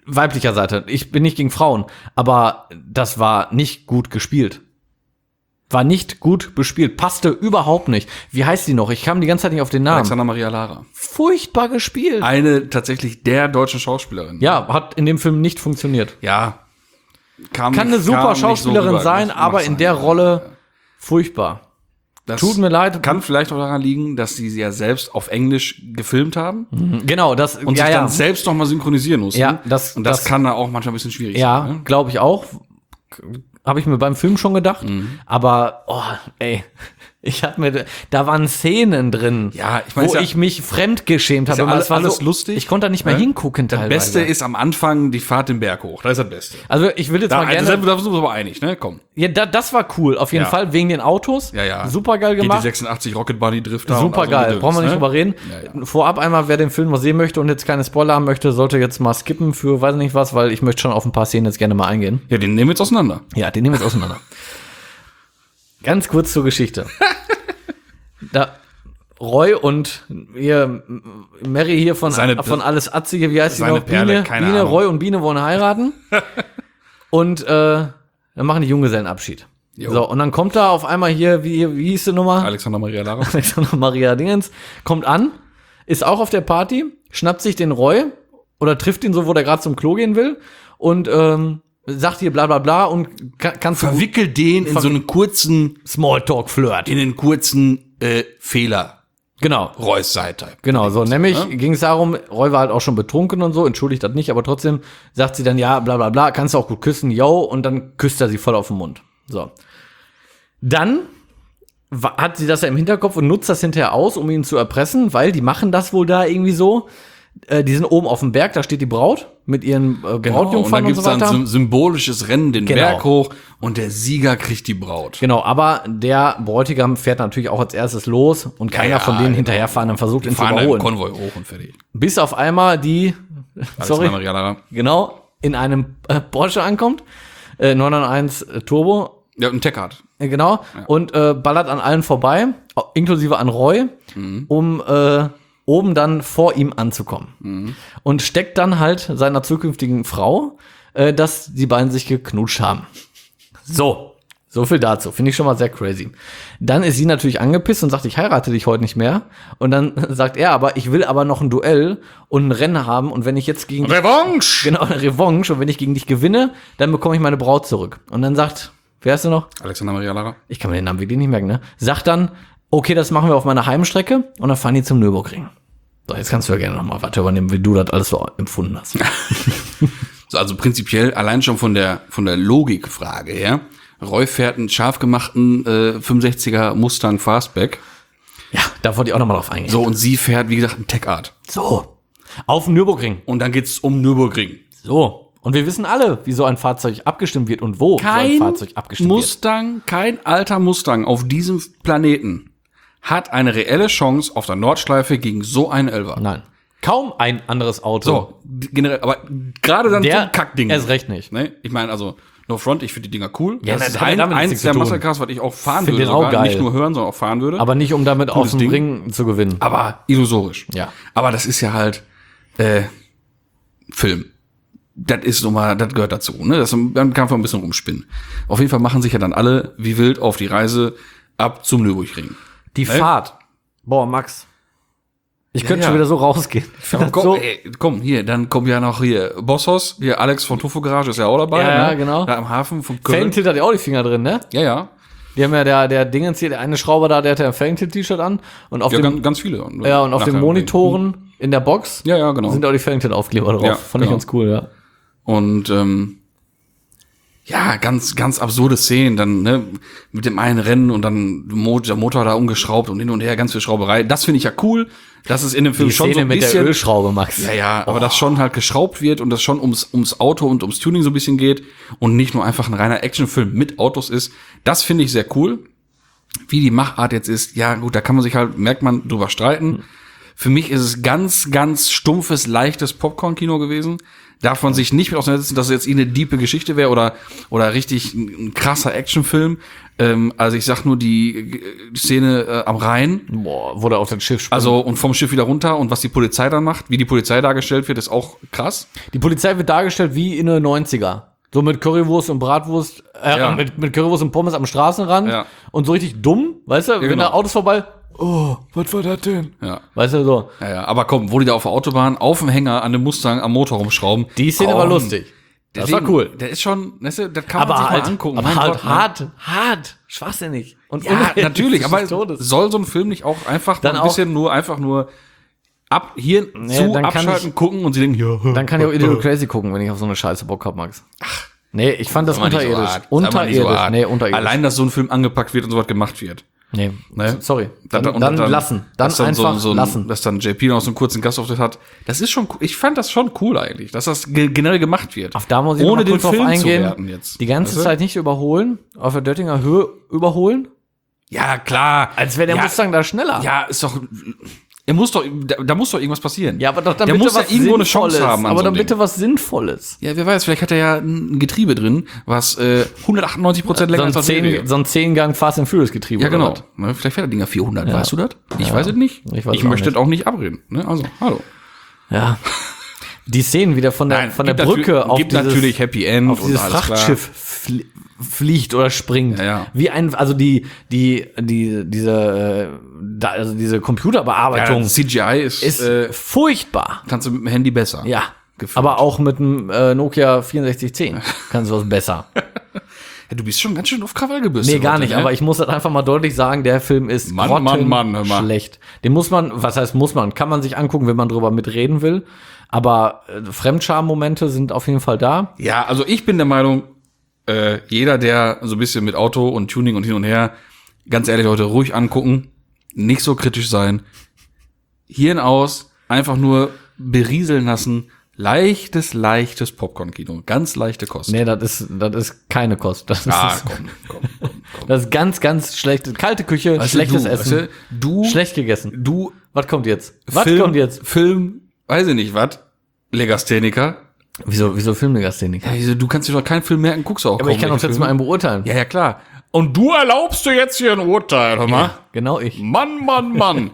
[SPEAKER 2] weiblicher Seite. Ich bin nicht gegen Frauen, aber das war nicht gut gespielt. War nicht gut bespielt, passte überhaupt nicht. Wie heißt die noch? Ich kam die ganze Zeit nicht auf den Namen.
[SPEAKER 1] Alexandra Maria Lara.
[SPEAKER 2] Furchtbar gespielt.
[SPEAKER 1] Eine tatsächlich der deutschen Schauspielerin.
[SPEAKER 2] Ja, hat in dem Film nicht funktioniert.
[SPEAKER 1] Ja. Kam,
[SPEAKER 2] Kann eine super
[SPEAKER 1] kam
[SPEAKER 2] Schauspielerin
[SPEAKER 1] nicht so rüber.
[SPEAKER 2] sein,
[SPEAKER 1] Mag
[SPEAKER 2] aber
[SPEAKER 1] sein,
[SPEAKER 2] in der
[SPEAKER 1] ja.
[SPEAKER 2] Rolle furchtbar.
[SPEAKER 1] Das
[SPEAKER 2] Tut mir leid.
[SPEAKER 1] Kann vielleicht auch daran liegen, dass sie ja selbst auf Englisch gefilmt haben
[SPEAKER 2] Genau, das
[SPEAKER 1] und
[SPEAKER 2] ja,
[SPEAKER 1] sich
[SPEAKER 2] ja.
[SPEAKER 1] dann selbst noch mal synchronisieren mussten.
[SPEAKER 2] Ja, das-
[SPEAKER 1] und das,
[SPEAKER 2] das-
[SPEAKER 1] kann da auch manchmal ein bisschen schwierig
[SPEAKER 2] Ja,
[SPEAKER 1] sein. Ne?
[SPEAKER 2] glaube ich auch. Habe ich mir beim Film schon gedacht.
[SPEAKER 1] Mhm.
[SPEAKER 2] Aber, oh, ey, ich hab mir, da waren Szenen drin,
[SPEAKER 1] Ja, ich meine,
[SPEAKER 2] wo
[SPEAKER 1] ist ja-
[SPEAKER 2] ich mich fremdgeschämt habe.
[SPEAKER 1] ja
[SPEAKER 2] aber
[SPEAKER 1] alles-
[SPEAKER 2] es war
[SPEAKER 1] alles
[SPEAKER 2] so,
[SPEAKER 1] lustig,
[SPEAKER 2] Ich konnte da nicht mehr
[SPEAKER 1] ne?
[SPEAKER 2] hingucken
[SPEAKER 1] Das
[SPEAKER 2] teilweise.
[SPEAKER 1] Beste ist am Anfang die Fahrt den Berg hoch. Das ist das Beste.
[SPEAKER 2] Also ich will jetzt
[SPEAKER 1] Da,
[SPEAKER 2] mal gerne.
[SPEAKER 1] da sind wir uns aber einig, ne? Komm.
[SPEAKER 2] Ja, da, das war cool, auf jeden
[SPEAKER 1] Ja.
[SPEAKER 2] Fall, wegen den Autos.
[SPEAKER 1] Ja, ja.
[SPEAKER 2] Super geil
[SPEAKER 1] G T
[SPEAKER 2] gemacht.
[SPEAKER 1] sechsundachtzig Rocket Bunny Drifter.
[SPEAKER 2] Super
[SPEAKER 1] und
[SPEAKER 2] geil,
[SPEAKER 1] also
[SPEAKER 2] brauchen wir nicht
[SPEAKER 1] ne?
[SPEAKER 2] drüber reden.
[SPEAKER 1] Ja,
[SPEAKER 2] Vorab einmal, wer den Film mal sehen möchte und jetzt keine Spoiler haben möchte, sollte jetzt mal skippen für weiß nicht was, weil ich möchte schon auf ein paar Szenen jetzt gerne mal eingehen.
[SPEAKER 1] Ja, den nehmen wir jetzt auseinander.
[SPEAKER 2] Ja, den nehmen wir jetzt auseinander. Ganz kurz zur Geschichte. Da Roy und ihr Mary hier von,
[SPEAKER 1] Seine-
[SPEAKER 2] von Alles Atzige, wie heißt sie
[SPEAKER 1] seine
[SPEAKER 2] noch?
[SPEAKER 1] Perle,
[SPEAKER 2] Biene,
[SPEAKER 1] keine
[SPEAKER 2] Biene
[SPEAKER 1] Ahnung.
[SPEAKER 2] Roy und Biene wollen heiraten. Und äh, dann machen die Junggesellenabschied.
[SPEAKER 1] Jo.
[SPEAKER 2] So, und dann kommt da auf einmal hier, wie, wie hieß die Nummer?
[SPEAKER 1] Alexandra Maria Lara.
[SPEAKER 2] Alexandra Maria Dingens, kommt an, ist auch auf der Party, schnappt sich den Roy oder trifft ihn so, wo der gerade zum Klo gehen will und ähm, sagt hier bla bla bla und kann, kannst du
[SPEAKER 1] Verwickelt den in so einen kurzen,
[SPEAKER 2] Smalltalk-Flirt.
[SPEAKER 1] in einen kurzen äh, Fehler.
[SPEAKER 2] Genau.
[SPEAKER 1] Reus Seite.
[SPEAKER 2] Genau, so, nämlich
[SPEAKER 1] Ja.
[SPEAKER 2] ging es darum, Roy war halt auch schon betrunken und so, entschuldigt das nicht, aber trotzdem sagt sie dann, ja, bla bla bla, kannst du auch gut küssen, yo, und dann küsst er sie voll auf den Mund. So. Dann wa- hat sie das ja im Hinterkopf und nutzt das hinterher aus, um ihn zu erpressen, weil die machen das wohl da irgendwie so. Äh, die sind oben auf dem Berg, da steht die Braut mit ihren äh,
[SPEAKER 1] Genau, und
[SPEAKER 2] Brautjungfern
[SPEAKER 1] dann
[SPEAKER 2] und,
[SPEAKER 1] gibt's
[SPEAKER 2] so weiter.
[SPEAKER 1] dann sym- symbolisches Rennen den
[SPEAKER 2] Genau.
[SPEAKER 1] Berg hoch und der Sieger kriegt die Braut.
[SPEAKER 2] Genau, aber der Bräutigam fährt natürlich auch als erstes los und keiner
[SPEAKER 1] ja,
[SPEAKER 2] von denen
[SPEAKER 1] genau.
[SPEAKER 2] hinterherfahren und versucht ihn zu
[SPEAKER 1] Fahren da im
[SPEAKER 2] überholen.
[SPEAKER 1] Konvoi hoch und fertig.
[SPEAKER 2] Bis auf einmal die, sorry,
[SPEAKER 1] Alexandra Maria Lara.
[SPEAKER 2] genau, in einem äh, Porsche ankommt, äh, neun neun eins äh, Turbo,
[SPEAKER 1] Ja, ein Tech-Art.
[SPEAKER 2] äh, genau, und äh, ballert an allen vorbei, au- inklusive an Roy,
[SPEAKER 1] Mhm.
[SPEAKER 2] um äh, oben dann vor ihm anzukommen.
[SPEAKER 1] Mhm.
[SPEAKER 2] Und steckt dann halt seiner zukünftigen Frau, äh, dass die beiden sich geknutscht haben. So, so viel dazu. Finde ich schon mal sehr crazy. Dann ist sie natürlich angepisst und sagt, ich heirate dich heute nicht mehr. Und dann sagt er aber, ich will aber noch ein Duell und ein Rennen haben. Und wenn ich jetzt gegen
[SPEAKER 1] Revanche!
[SPEAKER 2] genau eine Revanche und wenn ich gegen dich gewinne, dann bekomme ich meine Braut zurück. Und dann sagt, wer ist du noch?
[SPEAKER 1] Alexandra Maria Lara.
[SPEAKER 2] Ich kann mir den Namen wirklich nicht merken, ne? Sagt dann, okay, das machen wir auf meiner Heimstrecke und dann fahren die zum Nürburgring. So, jetzt kannst du ja gerne noch mal weiter übernehmen, wie du das alles so empfunden hast.
[SPEAKER 1] So, also prinzipiell allein schon von der von der Logikfrage her. Roy fährt einen scharf gemachten äh, fünfundsechziger Mustang Fastback.
[SPEAKER 2] Ja, da wollte ich auch noch mal drauf eingehen.
[SPEAKER 1] So, und sie fährt, wie gesagt, einen Tech-Art.
[SPEAKER 2] So. Auf dem Nürburgring.
[SPEAKER 1] Und dann geht's um Nürburgring.
[SPEAKER 2] So. Und wir wissen alle, wie so ein Fahrzeug abgestimmt wird und wo so ein
[SPEAKER 1] Kein
[SPEAKER 2] Fahrzeug abgestimmt wird.
[SPEAKER 1] Mustang, kein alter Mustang auf diesem Planeten hat eine reelle Chance auf der Nordschleife gegen so einen Elfer.
[SPEAKER 2] Nein. Kaum ein anderes Auto.
[SPEAKER 1] So, generell, aber gerade dann
[SPEAKER 2] Der
[SPEAKER 1] so ein Kackding.
[SPEAKER 2] erst recht nicht.
[SPEAKER 1] Ne? Ich meine, also, no front, ich finde die Dinger cool.
[SPEAKER 2] Ja,
[SPEAKER 1] das
[SPEAKER 2] das
[SPEAKER 1] ist
[SPEAKER 2] hat ja
[SPEAKER 1] ein,
[SPEAKER 2] damit
[SPEAKER 1] eins
[SPEAKER 2] nichts
[SPEAKER 1] der
[SPEAKER 2] zu tun.
[SPEAKER 1] Muscle Cars, was ich auch fahren
[SPEAKER 2] Find
[SPEAKER 1] würde.
[SPEAKER 2] den auch
[SPEAKER 1] Sogar.
[SPEAKER 2] geil.
[SPEAKER 1] Nicht nur hören, sondern auch fahren würde.
[SPEAKER 2] Aber nicht, um damit auf
[SPEAKER 1] Cooles
[SPEAKER 2] dem
[SPEAKER 1] Ding.
[SPEAKER 2] Ring zu gewinnen.
[SPEAKER 1] aber illusorisch.
[SPEAKER 2] Ja.
[SPEAKER 1] Aber das ist ja halt äh, Film. Das ist nun mal, das gehört dazu. Ne? Das, man kann einfach ein bisschen rumspinnen. Auf jeden Fall machen sich ja dann alle wie wild auf die Reise ab zum Nürburgring.
[SPEAKER 2] Die
[SPEAKER 1] Ne?
[SPEAKER 2] Fahrt. Boah, Max. Ich könnte
[SPEAKER 1] ja.
[SPEAKER 2] schon wieder so rausgehen. Ich find
[SPEAKER 1] Ja,
[SPEAKER 2] das
[SPEAKER 1] komm,
[SPEAKER 2] so,
[SPEAKER 1] ey, komm, hier, dann kommt ja noch hier Bossos, hier Alex von Tufo Garage ist ja auch dabei.
[SPEAKER 2] Ja, ja,
[SPEAKER 1] ne?
[SPEAKER 2] genau.
[SPEAKER 1] Da am Hafen von Köln.
[SPEAKER 2] Felgentilt hat ja auch die Finger drin, ne?
[SPEAKER 1] Ja, ja.
[SPEAKER 2] Die haben ja der, der Dingens hier, der eine Schrauber da, der hat ja ein Felgentilt-T-Shirt an. Und auf
[SPEAKER 1] Ja,
[SPEAKER 2] dem,
[SPEAKER 1] ganz, ganz viele.
[SPEAKER 2] ja, und auf den
[SPEAKER 1] Nachher-
[SPEAKER 2] Monitoren in der Box
[SPEAKER 1] Ja, ja, genau.
[SPEAKER 2] sind auch die Felgentilt-Aufkleber drauf.
[SPEAKER 1] Ja,
[SPEAKER 2] Fand
[SPEAKER 1] genau.
[SPEAKER 2] ich ganz cool, ja.
[SPEAKER 1] Und ähm, ja, ganz, ganz absurde Szenen, dann ne, mit dem einen Rennen und dann Mo- der Motor da umgeschraubt und hin und her, ganz viel Schrauberei. Das finde ich ja cool, dass es in dem Film
[SPEAKER 2] Die
[SPEAKER 1] schon
[SPEAKER 2] Szene
[SPEAKER 1] so ein
[SPEAKER 2] mit
[SPEAKER 1] bisschen,
[SPEAKER 2] der Ölschraube, Max.
[SPEAKER 1] ja, ja, aber das schon halt geschraubt wird und das schon ums, ums Auto und ums Tuning so ein bisschen geht und nicht nur einfach ein reiner Actionfilm mit Autos ist. Das finde ich sehr cool. Wie die Machart jetzt ist, ja gut, da kann man sich halt, merkt man, drüber streiten. Für mich ist es ganz, ganz stumpfes, leichtes Popcorn-Kino gewesen. darf man sich nicht mit auseinandersetzen, dass es jetzt eine diepe Geschichte wäre oder oder richtig ein, ein krasser Actionfilm. Ähm, also ich sag nur die, die Szene äh, am Rhein.
[SPEAKER 2] Boah, wo der auf das Schiff springt.
[SPEAKER 1] Also und vom Schiff wieder runter und was die Polizei dann macht, wie die Polizei dargestellt wird, ist auch krass.
[SPEAKER 2] Die Polizei wird dargestellt wie in den neunziger. So mit Currywurst und Bratwurst, äh,
[SPEAKER 1] Ja.
[SPEAKER 2] mit, mit Currywurst und Pommes am Straßenrand.
[SPEAKER 1] Ja.
[SPEAKER 2] Und so richtig dumm, weißt du, wenn
[SPEAKER 1] genau.
[SPEAKER 2] da Autos vorbei, oh, was war das denn?
[SPEAKER 1] Ja.
[SPEAKER 2] Weißt du, so.
[SPEAKER 1] Ja, ja, aber komm, wo die da auf der Autobahn auf dem Hänger an dem Mustang am Motor rumschrauben.
[SPEAKER 2] Die Szene
[SPEAKER 1] komm,
[SPEAKER 2] war lustig. Das
[SPEAKER 1] deswegen,
[SPEAKER 2] war cool.
[SPEAKER 1] Der ist schon, weißt du, das kann man
[SPEAKER 2] Aber
[SPEAKER 1] sich
[SPEAKER 2] halt,
[SPEAKER 1] mal angucken.
[SPEAKER 2] aber
[SPEAKER 1] Mein
[SPEAKER 2] halt
[SPEAKER 1] Gott, ne?
[SPEAKER 2] hart, hart, schwachsinnig. Und
[SPEAKER 1] Ja,
[SPEAKER 2] unrealistisch
[SPEAKER 1] natürlich, aber
[SPEAKER 2] des Todes.
[SPEAKER 1] soll so ein Film nicht auch einfach
[SPEAKER 2] Dann
[SPEAKER 1] mal ein
[SPEAKER 2] auch-
[SPEAKER 1] bisschen nur, einfach nur ab, hier
[SPEAKER 2] Nee,
[SPEAKER 1] zu,
[SPEAKER 2] dann kann
[SPEAKER 1] abschalten,
[SPEAKER 2] ich-
[SPEAKER 1] gucken und sie denken, ja,
[SPEAKER 2] Dann kann ich auch Idiot Crazy gucken, wenn ich auf so eine Scheiße Bock hab, Max. Ach. Nee, ich fand das
[SPEAKER 1] Sag mal nicht so
[SPEAKER 2] unterirdisch.
[SPEAKER 1] hart. Sag mal nicht so
[SPEAKER 2] unterirdisch.
[SPEAKER 1] hart.
[SPEAKER 2] Nee, unterirdisch.
[SPEAKER 1] Allein, dass so ein Film angepackt wird und sowas gemacht wird.
[SPEAKER 2] Nee,
[SPEAKER 1] Ne?
[SPEAKER 2] sorry. Dann,
[SPEAKER 1] und
[SPEAKER 2] dann, lassen. Dann,
[SPEAKER 1] dass dann
[SPEAKER 2] einfach
[SPEAKER 1] so, so ein,
[SPEAKER 2] lassen.
[SPEAKER 1] Dass dann J P noch so einen kurzen Gastauftritt hat. Das ist schon, cool. Ich fand das schon cool eigentlich, dass das ge generell gemacht wird.
[SPEAKER 2] Auf da muss ich
[SPEAKER 1] ohne
[SPEAKER 2] noch mal
[SPEAKER 1] den
[SPEAKER 2] kurz drauf
[SPEAKER 1] Film
[SPEAKER 2] eingehen.
[SPEAKER 1] zu werten jetzt.
[SPEAKER 2] Die ganze
[SPEAKER 1] Weißt du?
[SPEAKER 2] Zeit nicht überholen, auf der Döttinger Höhe überholen,
[SPEAKER 1] Ja, klar.
[SPEAKER 2] als wäre der
[SPEAKER 1] ja,
[SPEAKER 2] Mustang da schneller.
[SPEAKER 1] Ja, ist doch, er muss doch, da, da muss doch irgendwas passieren.
[SPEAKER 2] Ja, aber doch dann
[SPEAKER 1] der
[SPEAKER 2] bitte
[SPEAKER 1] muss
[SPEAKER 2] was
[SPEAKER 1] ja irgendwo eine
[SPEAKER 2] Sinnvolles.
[SPEAKER 1] Chance haben an
[SPEAKER 2] aber
[SPEAKER 1] so
[SPEAKER 2] dann
[SPEAKER 1] einem
[SPEAKER 2] bitte
[SPEAKER 1] Ding.
[SPEAKER 2] was Sinnvolles.
[SPEAKER 1] Ja, wer weiß, vielleicht hat er ja ein Getriebe drin, was äh, hundertachtundneunzig Prozent länger
[SPEAKER 2] So ein,
[SPEAKER 1] ist als
[SPEAKER 2] zehn,
[SPEAKER 1] Serie.
[SPEAKER 2] so ein zehn Gang Fast and Furious Getriebe.
[SPEAKER 1] Ja, genau.
[SPEAKER 2] oder was?
[SPEAKER 1] Ne, vielleicht fährt der Dinger vierhundert,
[SPEAKER 2] Ja.
[SPEAKER 1] weißt du das? Ich
[SPEAKER 2] Ja.
[SPEAKER 1] weiß es nicht.
[SPEAKER 2] Ich weiß
[SPEAKER 1] ich
[SPEAKER 2] auch
[SPEAKER 1] möchte
[SPEAKER 2] nicht.
[SPEAKER 1] es auch nicht abreden. Ne? Also, hallo.
[SPEAKER 2] Ja. Die Szenen wieder von der,
[SPEAKER 1] Nein,
[SPEAKER 2] von der
[SPEAKER 1] gibt
[SPEAKER 2] Brücke
[SPEAKER 1] natür-
[SPEAKER 2] auf
[SPEAKER 1] gibt
[SPEAKER 2] dieses,
[SPEAKER 1] natürlich Happy End
[SPEAKER 2] auf
[SPEAKER 1] und
[SPEAKER 2] dieses
[SPEAKER 1] alles klar.
[SPEAKER 2] Frachtschiff flie fliegt oder springt.
[SPEAKER 1] Ja, ja.
[SPEAKER 2] Wie ein, also die, die, die, diese, äh, da, also diese Computerbearbeitung
[SPEAKER 1] Ja, C G I ist,
[SPEAKER 2] ist
[SPEAKER 1] äh,
[SPEAKER 2] furchtbar.
[SPEAKER 1] kannst du mit dem Handy besser.
[SPEAKER 2] Ja.
[SPEAKER 1] Gefühlt.
[SPEAKER 2] Aber auch mit dem äh, Nokia vierundsechzig zehn kannst du was besser.
[SPEAKER 1] Ja, du bist schon ganz schön auf Krawall gebürstet.
[SPEAKER 2] Nee, gar
[SPEAKER 1] heute,
[SPEAKER 2] nicht,
[SPEAKER 1] ne?
[SPEAKER 2] aber ich muss das einfach mal deutlich sagen, der Film ist
[SPEAKER 1] Mann, Mann, Mann, hör mal.
[SPEAKER 2] schlecht. Den muss man, was heißt muss man, kann man sich angucken, wenn man drüber mitreden will, aber äh, Fremdscham-Momente sind auf jeden Fall da.
[SPEAKER 1] Ja, also ich bin der Meinung, äh, jeder, der so ein bisschen mit Auto und Tuning und hin und her, ganz ehrlich, Leute, ruhig angucken, nicht so kritisch sein, Hirn aus, einfach nur berieseln lassen, leichtes, leichtes Popcorn-Kino, ganz leichte Kost.
[SPEAKER 2] Nee, das ist, das ist keine Kost. Das ist,
[SPEAKER 1] Ah, komm, komm, komm, komm.
[SPEAKER 2] das ist ganz, ganz schlechte, kalte Küche,
[SPEAKER 1] Weißt du,
[SPEAKER 2] schlechtes
[SPEAKER 1] du,
[SPEAKER 2] Essen.
[SPEAKER 1] weißt du, du,
[SPEAKER 2] Schlecht gegessen.
[SPEAKER 1] du,
[SPEAKER 2] Was kommt jetzt? Was
[SPEAKER 1] Film,
[SPEAKER 2] kommt jetzt?
[SPEAKER 1] Film, weiß ich nicht, was, Legastheniker.
[SPEAKER 2] Wieso, wieso Filmlegastheniker?
[SPEAKER 1] Ja, wieso, du kannst dir doch keinen Film merken, guckst du auch
[SPEAKER 2] Aber
[SPEAKER 1] kaum
[SPEAKER 2] ich kann auch
[SPEAKER 1] welche
[SPEAKER 2] jetzt mal einen beurteilen.
[SPEAKER 1] Ja, ja, klar. Und du erlaubst dir jetzt hier ein Urteil, hör mal?
[SPEAKER 2] Ja, genau ich.
[SPEAKER 1] Mann, Mann, Mann.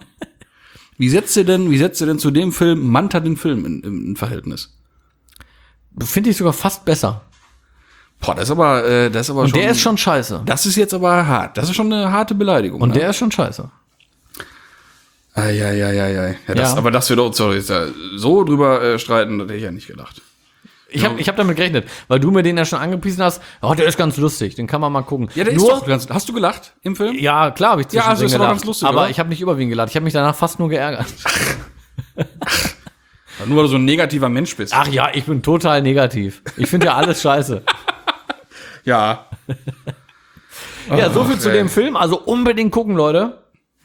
[SPEAKER 1] Wie setzt ihr denn, wie setzt ihr denn zu dem Film Manta den Film in, in, in Verhältnis?
[SPEAKER 2] Finde ich sogar fast besser.
[SPEAKER 1] Boah, das ist aber, äh, das ist aber
[SPEAKER 2] Und
[SPEAKER 1] schon.
[SPEAKER 2] der ist schon scheiße.
[SPEAKER 1] Das ist jetzt aber hart. Das ist schon eine harte Beleidigung.
[SPEAKER 2] Und
[SPEAKER 1] ne?
[SPEAKER 2] der ist schon scheiße.
[SPEAKER 1] Ah, ja, ja, ja, ja. ja das,
[SPEAKER 2] Ja.
[SPEAKER 1] Aber dass wir doch sorry, jetzt, äh, so drüber äh, streiten, das hätte ich ja nicht gedacht.
[SPEAKER 2] Ich habe ich hab damit gerechnet, weil du mir den ja schon angepriesen hast. Oh, der ist ganz lustig, den kann man mal gucken.
[SPEAKER 1] Ja, der
[SPEAKER 2] nur,
[SPEAKER 1] ist doch ganz. Hast du gelacht im Film?
[SPEAKER 2] Ja, klar habe ich
[SPEAKER 1] Ja, also
[SPEAKER 2] zwischendrin
[SPEAKER 1] ist doch
[SPEAKER 2] gelacht.
[SPEAKER 1] ganz lustig,
[SPEAKER 2] aber
[SPEAKER 1] oder?
[SPEAKER 2] ich habe nicht überwiegend gelacht. Ich habe mich danach fast nur geärgert.
[SPEAKER 1] Nur weil du so ein negativer Mensch bist.
[SPEAKER 2] Ach ja, ich bin total negativ. Ich finde ja alles scheiße.
[SPEAKER 1] Ja.
[SPEAKER 2] Ja, so viel
[SPEAKER 1] Ach,
[SPEAKER 2] zu
[SPEAKER 1] ey.
[SPEAKER 2] dem Film. Also unbedingt gucken, Leute.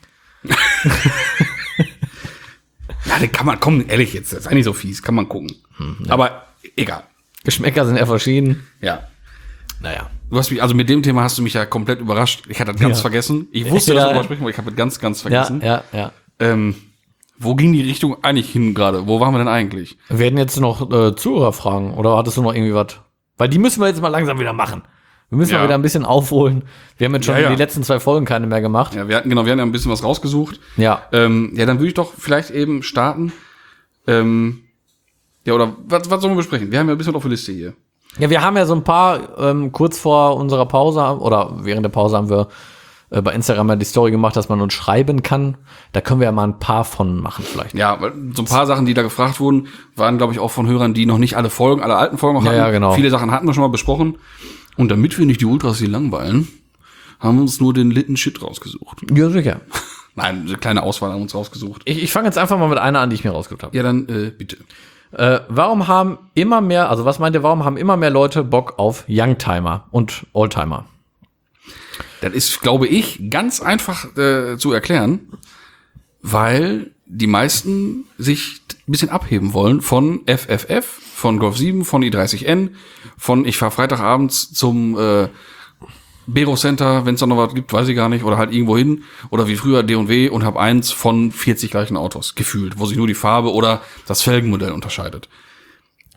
[SPEAKER 1] Ja, den kann man, komm, ehrlich jetzt, das ist eigentlich so fies, kann man gucken. Aber egal.
[SPEAKER 2] Geschmäcker sind eher verschieden.
[SPEAKER 1] Ja.
[SPEAKER 2] Naja.
[SPEAKER 1] Du hast mich, also mit dem Thema hast du mich ja komplett überrascht. Ich hatte das ganz
[SPEAKER 2] Ja.
[SPEAKER 1] vergessen. Ich wusste,
[SPEAKER 2] Ja,
[SPEAKER 1] dass wir
[SPEAKER 2] ja.
[SPEAKER 1] darüber sprechen, aber ich habe das ganz, ganz
[SPEAKER 2] Ja,
[SPEAKER 1] vergessen.
[SPEAKER 2] ja, ja.
[SPEAKER 1] Ähm, wo ging die Richtung eigentlich hin gerade? Wo waren wir denn eigentlich?
[SPEAKER 2] Wir werden jetzt noch äh, Zuhörer fragen. Oder hattest du noch irgendwie was? Weil die müssen wir jetzt mal langsam wieder machen. Wir müssen
[SPEAKER 1] Ja.
[SPEAKER 2] mal wieder ein bisschen aufholen. Wir haben jetzt schon
[SPEAKER 1] Ja, ja.
[SPEAKER 2] die letzten zwei Folgen keine mehr gemacht.
[SPEAKER 1] Ja, wir hatten, genau, wir hatten ja ein bisschen was rausgesucht.
[SPEAKER 2] Ja.
[SPEAKER 1] Ähm, ja, dann würde ich doch vielleicht eben starten. Ähm, ja, oder was, was sollen wir besprechen? Wir haben ja ein bisschen auf der Liste hier.
[SPEAKER 2] Ja, wir haben ja so ein paar, ähm, kurz vor unserer Pause, oder während der Pause haben wir äh, bei Instagram ja die Story gemacht, dass man uns schreiben kann. Da können wir ja mal ein paar von machen vielleicht.
[SPEAKER 1] Ja, weil so ein paar Sachen, die da gefragt wurden, waren, glaube ich, auch von Hörern, die noch nicht alle Folgen, alle alten Folgen noch
[SPEAKER 2] Ja,
[SPEAKER 1] hatten.
[SPEAKER 2] ja, genau.
[SPEAKER 1] Viele Sachen hatten wir schon mal besprochen. Und damit wir nicht die Ultras hier langweilen, haben wir uns nur den Litten Shit rausgesucht.
[SPEAKER 2] Ja, sicher.
[SPEAKER 1] Nein, eine kleine Auswahl haben wir uns rausgesucht.
[SPEAKER 2] Ich, ich fange jetzt einfach mal mit einer an, die ich mir rausgesucht habe.
[SPEAKER 1] Ja, dann äh, bitte.
[SPEAKER 2] Äh, warum haben immer mehr, also was meint ihr, warum haben immer mehr Leute Bock auf Youngtimer und Oldtimer?
[SPEAKER 1] Das ist, glaube ich, ganz einfach äh, zu erklären, weil die meisten sich ein bisschen abheben wollen von F F F, von Golf sieben, von i dreißig N, von ich fahre Freitagabends zum äh, Bero Center, wenn es da noch was gibt, weiß ich gar nicht, oder halt irgendwo hin, oder wie früher D und W und habe eins von vierzig gleichen Autos, gefühlt, wo sich nur die Farbe oder das Felgenmodell unterscheidet.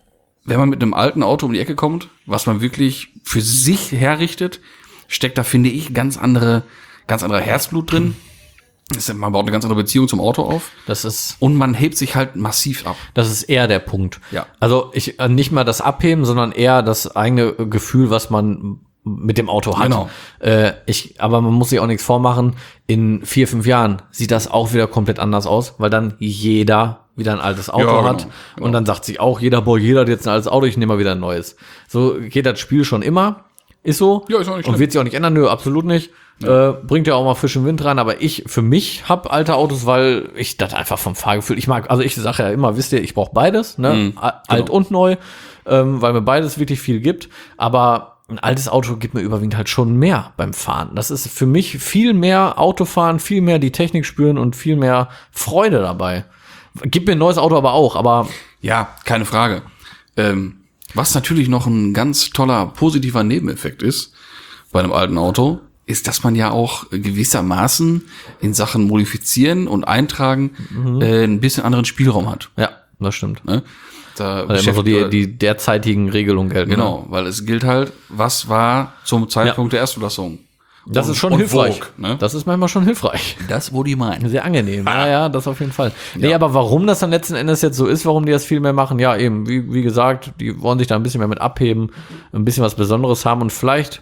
[SPEAKER 1] wenn man mit einem alten Auto um die Ecke kommt, was man wirklich für sich herrichtet, steckt da, finde ich, ganz andere, ganz anderer Herzblut drin. Man baut eine ganz andere Beziehung zum Auto auf.
[SPEAKER 2] Das ist,
[SPEAKER 1] und man hebt sich halt massiv ab.
[SPEAKER 2] das ist eher der Punkt.
[SPEAKER 1] Ja.
[SPEAKER 2] Also ich, äh, nicht mal das Abheben, sondern eher das eigene Gefühl, was man mit dem Auto hat.
[SPEAKER 1] Genau.
[SPEAKER 2] Äh, ich, aber man muss sich auch nichts vormachen. In vier, fünf Jahren sieht das auch wieder komplett anders aus, weil dann jeder wieder ein altes Auto
[SPEAKER 1] Ja, genau,
[SPEAKER 2] hat.
[SPEAKER 1] genau.
[SPEAKER 2] Und dann sagt sich auch jeder, boah, jeder hat jetzt ein altes Auto, ich nehme mal wieder ein neues. So geht das Spiel schon immer. Ist so.
[SPEAKER 1] Ja, ist auch nicht
[SPEAKER 2] und
[SPEAKER 1] schlimm.
[SPEAKER 2] wird sich auch nicht ändern. Nö, absolut nicht. Ja. Äh, bringt ja auch mal frischen Wind rein. Aber ich, für mich, hab alte Autos, weil ich das einfach vom Fahrgefühl, ich mag, also ich sage ja immer, wisst ihr, ich brauche beides, ne?
[SPEAKER 1] Mhm,
[SPEAKER 2] A- Alt
[SPEAKER 1] genau.
[SPEAKER 2] und neu, ähm, weil mir beides wirklich viel gibt. Aber ein altes Auto gibt mir überwiegend halt schon mehr beim Fahren. Das ist für mich viel mehr Autofahren, viel mehr die Technik spüren und viel mehr Freude dabei. Gibt mir ein neues Auto aber auch, aber
[SPEAKER 1] Ja, keine Frage. Ähm, was natürlich noch ein ganz toller positiver Nebeneffekt ist bei einem alten Auto, ist, dass man ja auch gewissermaßen in Sachen Modifizieren und Eintragen
[SPEAKER 2] Mhm.
[SPEAKER 1] äh, ein bisschen anderen Spielraum hat.
[SPEAKER 2] ja, das stimmt.
[SPEAKER 1] Ne? Da
[SPEAKER 2] Weil immer so die,
[SPEAKER 1] beschäftigt-
[SPEAKER 2] die derzeitigen Regelungen gelten. Ne?
[SPEAKER 1] Genau, weil es gilt halt, was war zum Zeitpunkt der Erstzulassung.
[SPEAKER 2] Das
[SPEAKER 1] Und-
[SPEAKER 2] ist schon
[SPEAKER 1] und
[SPEAKER 2] hilfreich.
[SPEAKER 1] Vogue, ne?
[SPEAKER 2] Das ist manchmal schon hilfreich.
[SPEAKER 1] Das, wo die meinen.
[SPEAKER 2] Sehr angenehm. Ja, ja, das auf jeden Fall. Nee,
[SPEAKER 1] Ja.
[SPEAKER 2] aber warum das dann letzten Endes jetzt so ist, warum die das viel mehr machen, ja, eben, wie, wie gesagt, die wollen sich da ein bisschen mehr mit abheben, ein bisschen was Besonderes haben und vielleicht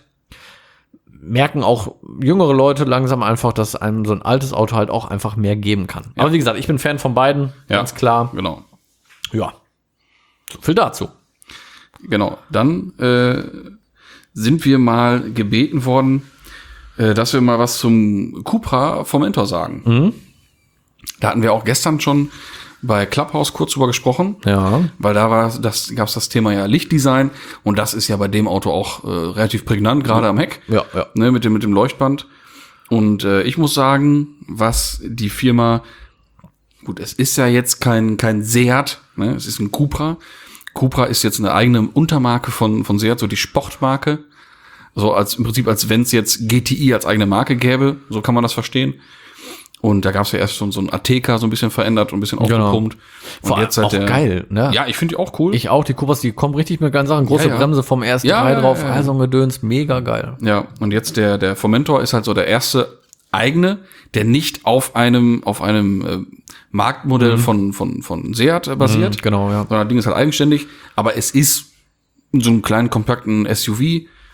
[SPEAKER 2] merken auch jüngere Leute langsam einfach, dass einem so ein altes Auto halt auch einfach mehr geben kann. Aber wie gesagt, ich bin Fan von beiden,
[SPEAKER 1] Ja.
[SPEAKER 2] ganz klar.
[SPEAKER 1] Genau.
[SPEAKER 2] Ja, so viel dazu.
[SPEAKER 1] Genau. Dann äh, sind wir mal gebeten worden, äh, dass wir mal was zum Cupra Formentor sagen.
[SPEAKER 2] Mhm.
[SPEAKER 1] Da hatten wir auch gestern schon bei Clubhouse kurz drüber gesprochen,
[SPEAKER 2] Ja.
[SPEAKER 1] weil da war das gab es das Thema ja Lichtdesign und das ist ja bei dem Auto auch äh, relativ prägnant, gerade am Heck,
[SPEAKER 2] Ja, ja.
[SPEAKER 1] ne, mit dem mit dem Leuchtband. Und äh, ich muss sagen, was die Firma, gut, es ist ja jetzt kein kein Seat, ne, es ist ein Cupra. Cupra ist jetzt eine eigene Untermarke von von Seat, so die Sportmarke. So als im Prinzip, als wenn es jetzt G T I als eigene Marke gäbe, so kann man das verstehen. Und da gab es ja erst so, so ein Ateca so ein bisschen verändert und ein bisschen
[SPEAKER 2] Genau.
[SPEAKER 1] aufgepumpt. Und
[SPEAKER 2] Vor allem
[SPEAKER 1] jetzt halt
[SPEAKER 2] auch
[SPEAKER 1] der,
[SPEAKER 2] geil, ne?
[SPEAKER 1] Ja, ich finde die auch cool.
[SPEAKER 2] Ich auch, die Cupras, die kommen richtig mit ganz Sachen. Große
[SPEAKER 1] Ja, ja.
[SPEAKER 2] Bremse vom ersten
[SPEAKER 1] Ja,
[SPEAKER 2] Teil
[SPEAKER 1] ja,
[SPEAKER 2] drauf,
[SPEAKER 1] ja, ja.
[SPEAKER 2] also ein Gedöns, mega geil.
[SPEAKER 1] Ja, und jetzt der der Formentor ist halt so der erste eigene, der nicht auf einem auf einem äh, Marktmodell von von von Seat äh, basiert,
[SPEAKER 2] Mhm, genau, ja.
[SPEAKER 1] sondern das Ding ist halt eigenständig, aber es ist in so einem kleinen kompakten S U V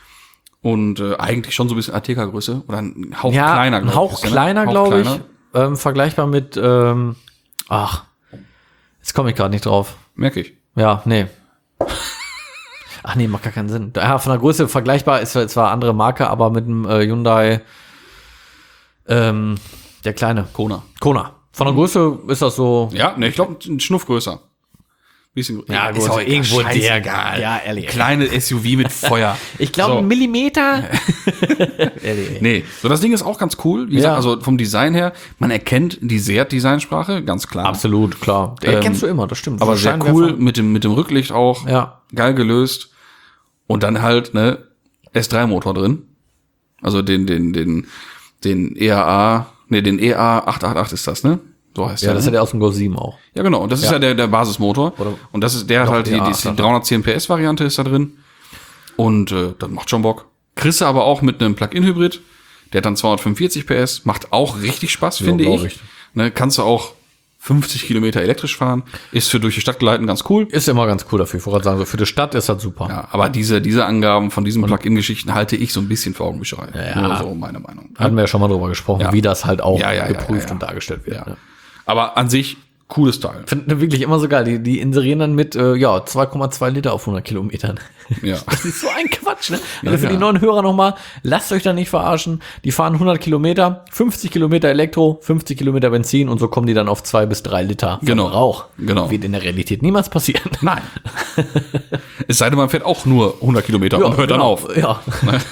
[SPEAKER 1] und äh, eigentlich schon so ein bisschen Ateca-Größe oder ein Hauch
[SPEAKER 2] Ja,
[SPEAKER 1] kleiner,
[SPEAKER 2] ein
[SPEAKER 1] glaub
[SPEAKER 2] Hauch
[SPEAKER 1] ist der, ne?
[SPEAKER 2] kleiner,
[SPEAKER 1] Hauch
[SPEAKER 2] glaube ich.
[SPEAKER 1] kleiner.
[SPEAKER 2] Ähm, vergleichbar mit, ähm, ach, jetzt komme ich gerade nicht drauf.
[SPEAKER 1] Merke ich.
[SPEAKER 2] Ja, nee. Ach nee, macht gar keinen Sinn. Ja, von der Größe vergleichbar ist zwar andere Marke, aber mit dem äh, Hyundai, ähm, der kleine
[SPEAKER 1] Kona.
[SPEAKER 2] Kona. Von der Größe ist das so.
[SPEAKER 1] Ja, ne, ich glaube, ein Schnuff größer. Bisschen größer.
[SPEAKER 2] Ja, gut,
[SPEAKER 1] auch
[SPEAKER 2] irgendwo der-
[SPEAKER 1] scheißegal.
[SPEAKER 2] ja, ehrlich.
[SPEAKER 1] Kleine S U V mit Feuer.
[SPEAKER 2] Ich glaube,
[SPEAKER 1] So.
[SPEAKER 2] ein Millimeter.
[SPEAKER 1] Nee, so das Ding ist auch ganz cool. Wie
[SPEAKER 2] Ja.
[SPEAKER 1] gesagt, also vom Design her, man erkennt die Seat-Designsprache, ganz klar.
[SPEAKER 2] Absolut, klar. Den
[SPEAKER 1] Ähm,
[SPEAKER 2] kennst du immer, das stimmt.
[SPEAKER 1] Aber
[SPEAKER 2] So
[SPEAKER 1] sehr
[SPEAKER 2] Scheinwerfer.
[SPEAKER 1] cool, mit dem, mit dem Rücklicht auch.
[SPEAKER 2] Ja.
[SPEAKER 1] Geil gelöst. Und dann halt, ne, S drei Motor drin. Also den, den, den, den E A A, ne, den E A acht acht acht ist das, ne? So heißt
[SPEAKER 2] Ja,
[SPEAKER 1] der.
[SPEAKER 2] das
[SPEAKER 1] ne?
[SPEAKER 2] hat er aus dem Golf sieben auch.
[SPEAKER 1] Ja, genau. Und das ist
[SPEAKER 2] Ja.
[SPEAKER 1] ja der, der Basismotor.
[SPEAKER 2] Oder-
[SPEAKER 1] und das ist der
[SPEAKER 2] Doch,
[SPEAKER 1] halt, die,
[SPEAKER 2] ja,
[SPEAKER 1] die, die
[SPEAKER 2] klar.
[SPEAKER 1] dreihundertzehn P S Variante ist da drin. Und äh, das macht schon Bock. Kriegst du aber auch mit einem Plug-in-Hybrid. Der hat dann zweihundertfünfundvierzig P S. Macht auch richtig Spaß, finde
[SPEAKER 2] glaub
[SPEAKER 1] ich.
[SPEAKER 2] ich.
[SPEAKER 1] Ne, kannst du auch fünfzig Kilometer elektrisch fahren. Ist für durch die Stadt gleiten ganz cool.
[SPEAKER 2] Ist immer ganz cool dafür. Ich wollte gerade sagen, so für die Stadt ist das super.
[SPEAKER 1] Ja, aber diese, diese Angaben von diesen Plug-in-Geschichten halte ich so ein bisschen für Augenwischerei.
[SPEAKER 2] Ja.
[SPEAKER 1] Nur so meine Meinung.
[SPEAKER 2] Hatten wir ja schon mal drüber gesprochen,
[SPEAKER 1] Ja.
[SPEAKER 2] wie das halt auch
[SPEAKER 1] Ja, ja, ja,
[SPEAKER 2] geprüft
[SPEAKER 1] ja, ja.
[SPEAKER 2] und dargestellt wird.
[SPEAKER 1] Ja.
[SPEAKER 2] Ne?
[SPEAKER 1] Aber an sich, cooles Teil.
[SPEAKER 2] Finde wirklich immer so geil. Die, die inserieren dann mit, äh, ja, zwei Komma zwei Liter auf hundert Kilometern.
[SPEAKER 1] Ja.
[SPEAKER 2] Das ist so ein Quatsch, ne? Also
[SPEAKER 1] Ja,
[SPEAKER 2] für
[SPEAKER 1] ja.
[SPEAKER 2] die neuen Hörer nochmal, lasst euch da nicht verarschen. Die fahren hundert Kilometer, fünfzig Kilometer Elektro, fünfzig Kilometer Benzin und so kommen die dann auf zwei bis drei Liter
[SPEAKER 1] Genau.
[SPEAKER 2] Verbrauch.
[SPEAKER 1] Genau.
[SPEAKER 2] Wird in der Realität niemals passieren.
[SPEAKER 1] Nein. Es sei denn, man fährt auch nur hundert Kilometer und hört dann
[SPEAKER 2] genau.
[SPEAKER 1] auf.
[SPEAKER 2] Ja.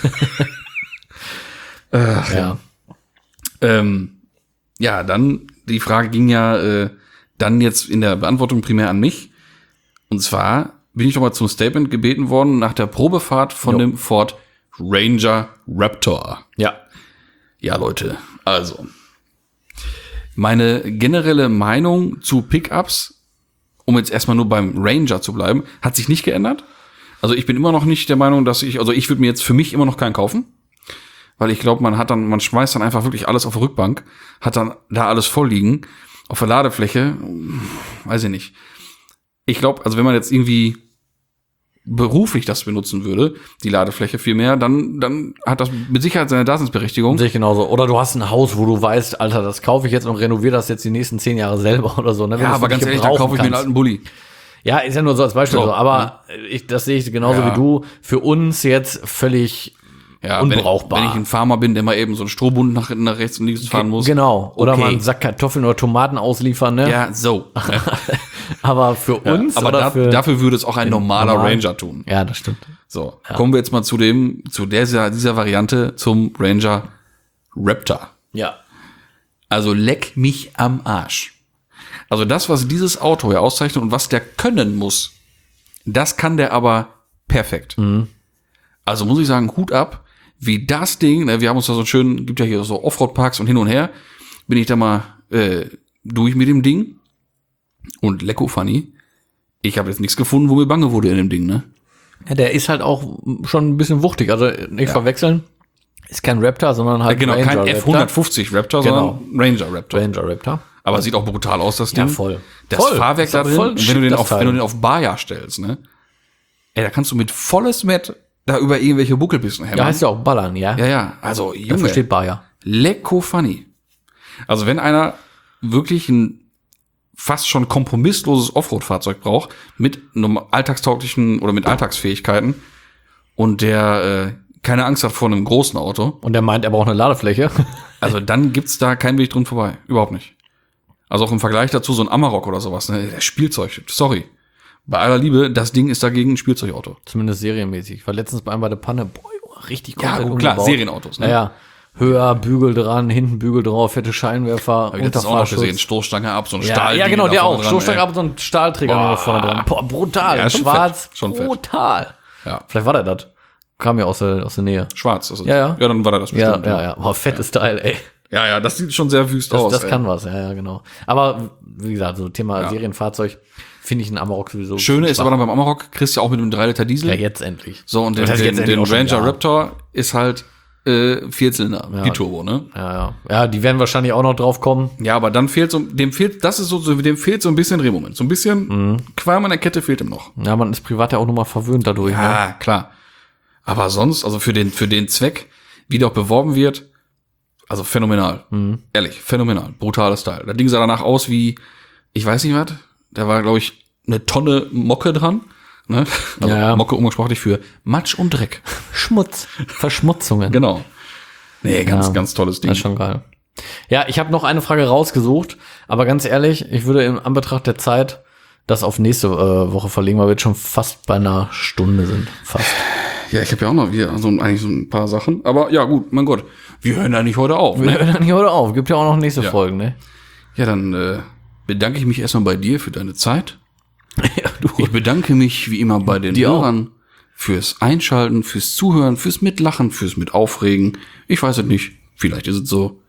[SPEAKER 1] Ach,
[SPEAKER 2] ja.
[SPEAKER 1] Ähm, ja, dann, die Frage ging ja äh, dann jetzt in der Beantwortung primär an mich. Und zwar bin ich nochmal zum Statement gebeten worden nach der Probefahrt von
[SPEAKER 2] Jo.
[SPEAKER 1] dem Ford Ranger Raptor.
[SPEAKER 2] Ja.
[SPEAKER 1] Ja, Leute, also meine generelle Meinung zu Pickups um jetzt erstmal nur beim Ranger zu bleiben, hat sich nicht geändert. Also ich bin immer noch nicht der Meinung, dass ich, also ich würde mir jetzt für mich immer noch keinen kaufen. Weil ich glaube, man hat dann, man schmeißt dann einfach wirklich alles auf die Rückbank, hat dann da alles voll liegen. Auf der Ladefläche, weiß ich nicht. Ich glaube, also wenn man jetzt irgendwie beruflich das benutzen würde, die Ladefläche viel mehr, dann, dann hat das mit Sicherheit seine Daseinsberechtigung.
[SPEAKER 2] Sehe ich genauso. Oder du hast ein Haus, wo du weißt, Alter, das kaufe ich jetzt und renoviere das jetzt die nächsten zehn Jahre selber oder so. Ne? Wenn
[SPEAKER 1] Ja,
[SPEAKER 2] du's
[SPEAKER 1] aber
[SPEAKER 2] wirklich
[SPEAKER 1] ganz ehrlich, dann
[SPEAKER 2] gebrauchen
[SPEAKER 1] kaufe ich mir einen
[SPEAKER 2] kannst.
[SPEAKER 1] alten Bulli.
[SPEAKER 2] Ja, ist ja nur so als Beispiel
[SPEAKER 1] So,
[SPEAKER 2] so. Aber ich, das sehe ich genauso
[SPEAKER 1] Ja.
[SPEAKER 2] wie du. Für uns jetzt völlig
[SPEAKER 1] Ja,
[SPEAKER 2] unbrauchbar.
[SPEAKER 1] Wenn, wenn ich ein Farmer bin, der mal eben so einen Strohbund nach, nach rechts und links fahren muss.
[SPEAKER 2] Genau. Oder
[SPEAKER 1] Okay.
[SPEAKER 2] mal einen Sack Kartoffeln oder Tomaten ausliefern, ne?
[SPEAKER 1] Ja, so.
[SPEAKER 2] Aber für uns
[SPEAKER 1] aber
[SPEAKER 2] oder
[SPEAKER 1] da,
[SPEAKER 2] für
[SPEAKER 1] dafür würde es auch ein normaler
[SPEAKER 2] normalen-
[SPEAKER 1] Ranger tun.
[SPEAKER 2] Ja, das stimmt.
[SPEAKER 1] So, kommen wir jetzt mal zu dem, zu dieser, dieser Variante zum Ranger Raptor.
[SPEAKER 2] Ja.
[SPEAKER 1] Also leck mich am Arsch. Also das, was dieses Auto ja auszeichnet und was der können muss, das kann der aber perfekt. Also muss ich sagen, Hut ab, wie das Ding, ne, wir haben uns da so schön, gibt ja hier so Offroad-Parks und hin und her, bin ich da mal äh, durch mit dem Ding und lecko funny. Ich habe jetzt nichts gefunden, wo mir bange wurde in dem Ding, ne?
[SPEAKER 2] Ja, der ist halt auch schon ein bisschen wuchtig. Also nicht verwechseln. Ist kein Raptor, sondern halt
[SPEAKER 1] Ja, genau,
[SPEAKER 2] Ranger
[SPEAKER 1] kein
[SPEAKER 2] Raptor.
[SPEAKER 1] F hundertfünfzig Raptor,
[SPEAKER 2] Genau.
[SPEAKER 1] sondern Ranger Raptor.
[SPEAKER 2] Ranger Raptor.
[SPEAKER 1] Aber sieht auch brutal aus, das Ding.
[SPEAKER 2] Ja, voll.
[SPEAKER 1] Das
[SPEAKER 2] Voll.
[SPEAKER 1] Fahrwerk
[SPEAKER 2] Ist
[SPEAKER 1] da
[SPEAKER 2] auch
[SPEAKER 1] drin,
[SPEAKER 2] voll
[SPEAKER 1] und wenn
[SPEAKER 2] schick,
[SPEAKER 1] du den
[SPEAKER 2] das
[SPEAKER 1] auf,
[SPEAKER 2] Teil.
[SPEAKER 1] wenn du den auf Baja stellst, ne? Ey, da kannst du mit volles Met da über irgendwelche Buckelbissen hämmern.
[SPEAKER 2] Ja, heißt ja auch Ballern, ja?
[SPEAKER 1] ja, ja, also
[SPEAKER 2] Ja,
[SPEAKER 1] Junge,
[SPEAKER 2] versteht Bayer.
[SPEAKER 1] lecko funny. Also wenn einer wirklich ein fast schon kompromissloses Offroad-Fahrzeug braucht, mit einem alltagstauglichen oder mit Alltagsfähigkeiten und der äh, keine Angst hat vor einem großen Auto,
[SPEAKER 2] Und der meint, er braucht eine Ladefläche.
[SPEAKER 1] also dann gibt's da keinen Weg drin vorbei. Überhaupt nicht. Also auch im Vergleich dazu so ein Amarok oder sowas, ne? Der Spielzeug, sorry. Bei aller Liebe, das Ding ist dagegen ein Spielzeugauto.
[SPEAKER 2] Zumindest serienmäßig. Ich war letztens bei einem bei der Panne. Boah, Junge, richtig
[SPEAKER 1] Ja,
[SPEAKER 2] komplett
[SPEAKER 1] gut, klar,
[SPEAKER 2] umgebaut.
[SPEAKER 1] Serienautos, ne?
[SPEAKER 2] Naja, höher, Bügel dran, hinten Bügel drauf, fette Scheinwerfer,
[SPEAKER 1] Hab ich letztens auch noch gesehen,
[SPEAKER 2] Unterfahrschutz.
[SPEAKER 1] Stoßstange ab, so ein
[SPEAKER 2] Ja,
[SPEAKER 1] Stahl.
[SPEAKER 2] ja, genau, der auch.
[SPEAKER 1] Stoßstange
[SPEAKER 2] Stoßstange ab, so ein Stahlträger
[SPEAKER 1] Boah.
[SPEAKER 2] nur noch vorne dran. Boah, brutal.
[SPEAKER 1] Ja, schon
[SPEAKER 2] Schwarz,
[SPEAKER 1] fett, schon fett.
[SPEAKER 2] brutal.
[SPEAKER 1] Ja,
[SPEAKER 2] Vielleicht war der das. Kam ja aus der, aus der Nähe.
[SPEAKER 1] schwarz. Also,
[SPEAKER 2] Ja, ja.
[SPEAKER 1] Ja, dann war der das
[SPEAKER 2] Ja,
[SPEAKER 1] bestimmt.
[SPEAKER 2] ja, ja. Boah, fettes Teil, ey.
[SPEAKER 1] Ja, ja, das sieht schon sehr wüst
[SPEAKER 2] Das,
[SPEAKER 1] aus.
[SPEAKER 2] das
[SPEAKER 1] ey.
[SPEAKER 2] kann was, ja, ja, genau. Aber wie gesagt, so Thema
[SPEAKER 1] Ja.
[SPEAKER 2] Serienfahrzeug finde ich einen Amarok sowieso.
[SPEAKER 1] Schöne ist
[SPEAKER 2] schwach.
[SPEAKER 1] aber dann beim Amarok, kriegst du auch mit einem drei Liter Diesel.
[SPEAKER 2] Ja, jetzt endlich.
[SPEAKER 1] So, und den,
[SPEAKER 2] Das heißt,
[SPEAKER 1] den,
[SPEAKER 2] jetzt endlich
[SPEAKER 1] den
[SPEAKER 2] auch schon,
[SPEAKER 1] Ranger
[SPEAKER 2] ja.
[SPEAKER 1] Raptor ist halt äh, Vierzylinder, die Turbo, ne?
[SPEAKER 2] Ja, ja. Ja, die werden wahrscheinlich auch noch drauf kommen.
[SPEAKER 1] Ja, aber dann fehlt so, dem fehlt, das ist so, so dem fehlt so ein bisschen Drehmoment. So ein bisschen
[SPEAKER 2] Mhm.
[SPEAKER 1] Qualm an der Kette fehlt ihm noch.
[SPEAKER 2] Ja, man ist privat ja auch nochmal verwöhnt dadurch. Ne?
[SPEAKER 1] Ja, klar. Aber sonst, also für den, für den Zweck, wie der auch beworben wird, also phänomenal.
[SPEAKER 2] Mhm.
[SPEAKER 1] Ehrlich, phänomenal. Brutales Teil. Das Ding sah danach aus wie, ich weiß nicht was, da war, glaube ich, eine Tonne Mocke dran. Ne? Also
[SPEAKER 2] Ja, ja.
[SPEAKER 1] Mocke umgangssprachlich für Matsch und Dreck.
[SPEAKER 2] Schmutz, Verschmutzungen.
[SPEAKER 1] Genau. Nee, ganz,
[SPEAKER 2] Ja,
[SPEAKER 1] ganz tolles Ding.
[SPEAKER 2] Das ist schon geil. Ja, ich habe noch eine Frage rausgesucht, aber ganz ehrlich, ich würde in Anbetracht der Zeit das auf nächste äh, Woche verlegen, weil wir jetzt schon fast bei einer Stunde sind. Fast.
[SPEAKER 1] Ja, ich habe ja auch noch hier so, eigentlich so ein paar Sachen. Aber ja, gut, mein Gott. Wir hören da nicht heute auf.
[SPEAKER 2] Wir
[SPEAKER 1] Ne?
[SPEAKER 2] hören dann hier heute auf. Gibt ja auch noch nächste
[SPEAKER 1] Ja.
[SPEAKER 2] Folgen, ne?
[SPEAKER 1] Ja, dann äh, bedanke ich mich erstmal bei dir für deine Zeit.
[SPEAKER 2] Ja, du.
[SPEAKER 1] Ich bedanke mich wie immer bei den
[SPEAKER 2] Dir auch.
[SPEAKER 1] Hörern fürs Einschalten, fürs Zuhören, fürs Mitlachen, fürs Mitaufregen. Ich weiß es nicht. Vielleicht ist es so.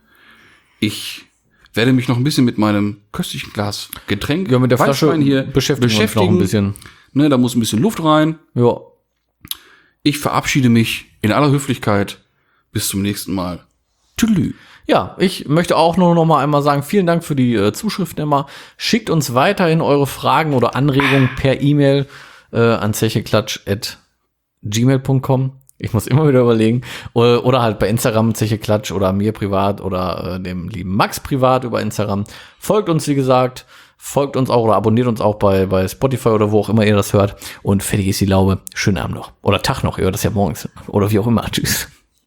[SPEAKER 1] Ich werde mich noch ein bisschen mit meinem köstlichen Glas Getränk
[SPEAKER 2] Ja, mit der Flasche
[SPEAKER 1] Weißwein hier
[SPEAKER 2] beschäftigen wir uns noch ein bisschen.
[SPEAKER 1] Ne, da muss ein bisschen Luft rein.
[SPEAKER 2] Ja.
[SPEAKER 1] Ich verabschiede mich in aller Höflichkeit. Bis zum nächsten Mal. Tschüss.
[SPEAKER 2] Ja, ich möchte auch nur noch mal einmal sagen, vielen Dank für die äh, Zuschriften immer. Schickt uns weiterhin eure Fragen oder Anregungen per E-Mail äh, an zecheklatsch at gmail punkt com. Ich muss immer wieder überlegen. Oder, oder halt bei Instagram zecheklatsch oder mir privat oder äh, dem lieben Max privat über Instagram. Folgt uns, wie gesagt. Folgt uns auch oder abonniert uns auch bei, bei Spotify oder wo auch immer ihr das hört. Und fertig ist die Laube. Schönen Abend noch. Oder Tag noch. Ihr hört das ja morgens. Oder wie auch immer. Tschüss.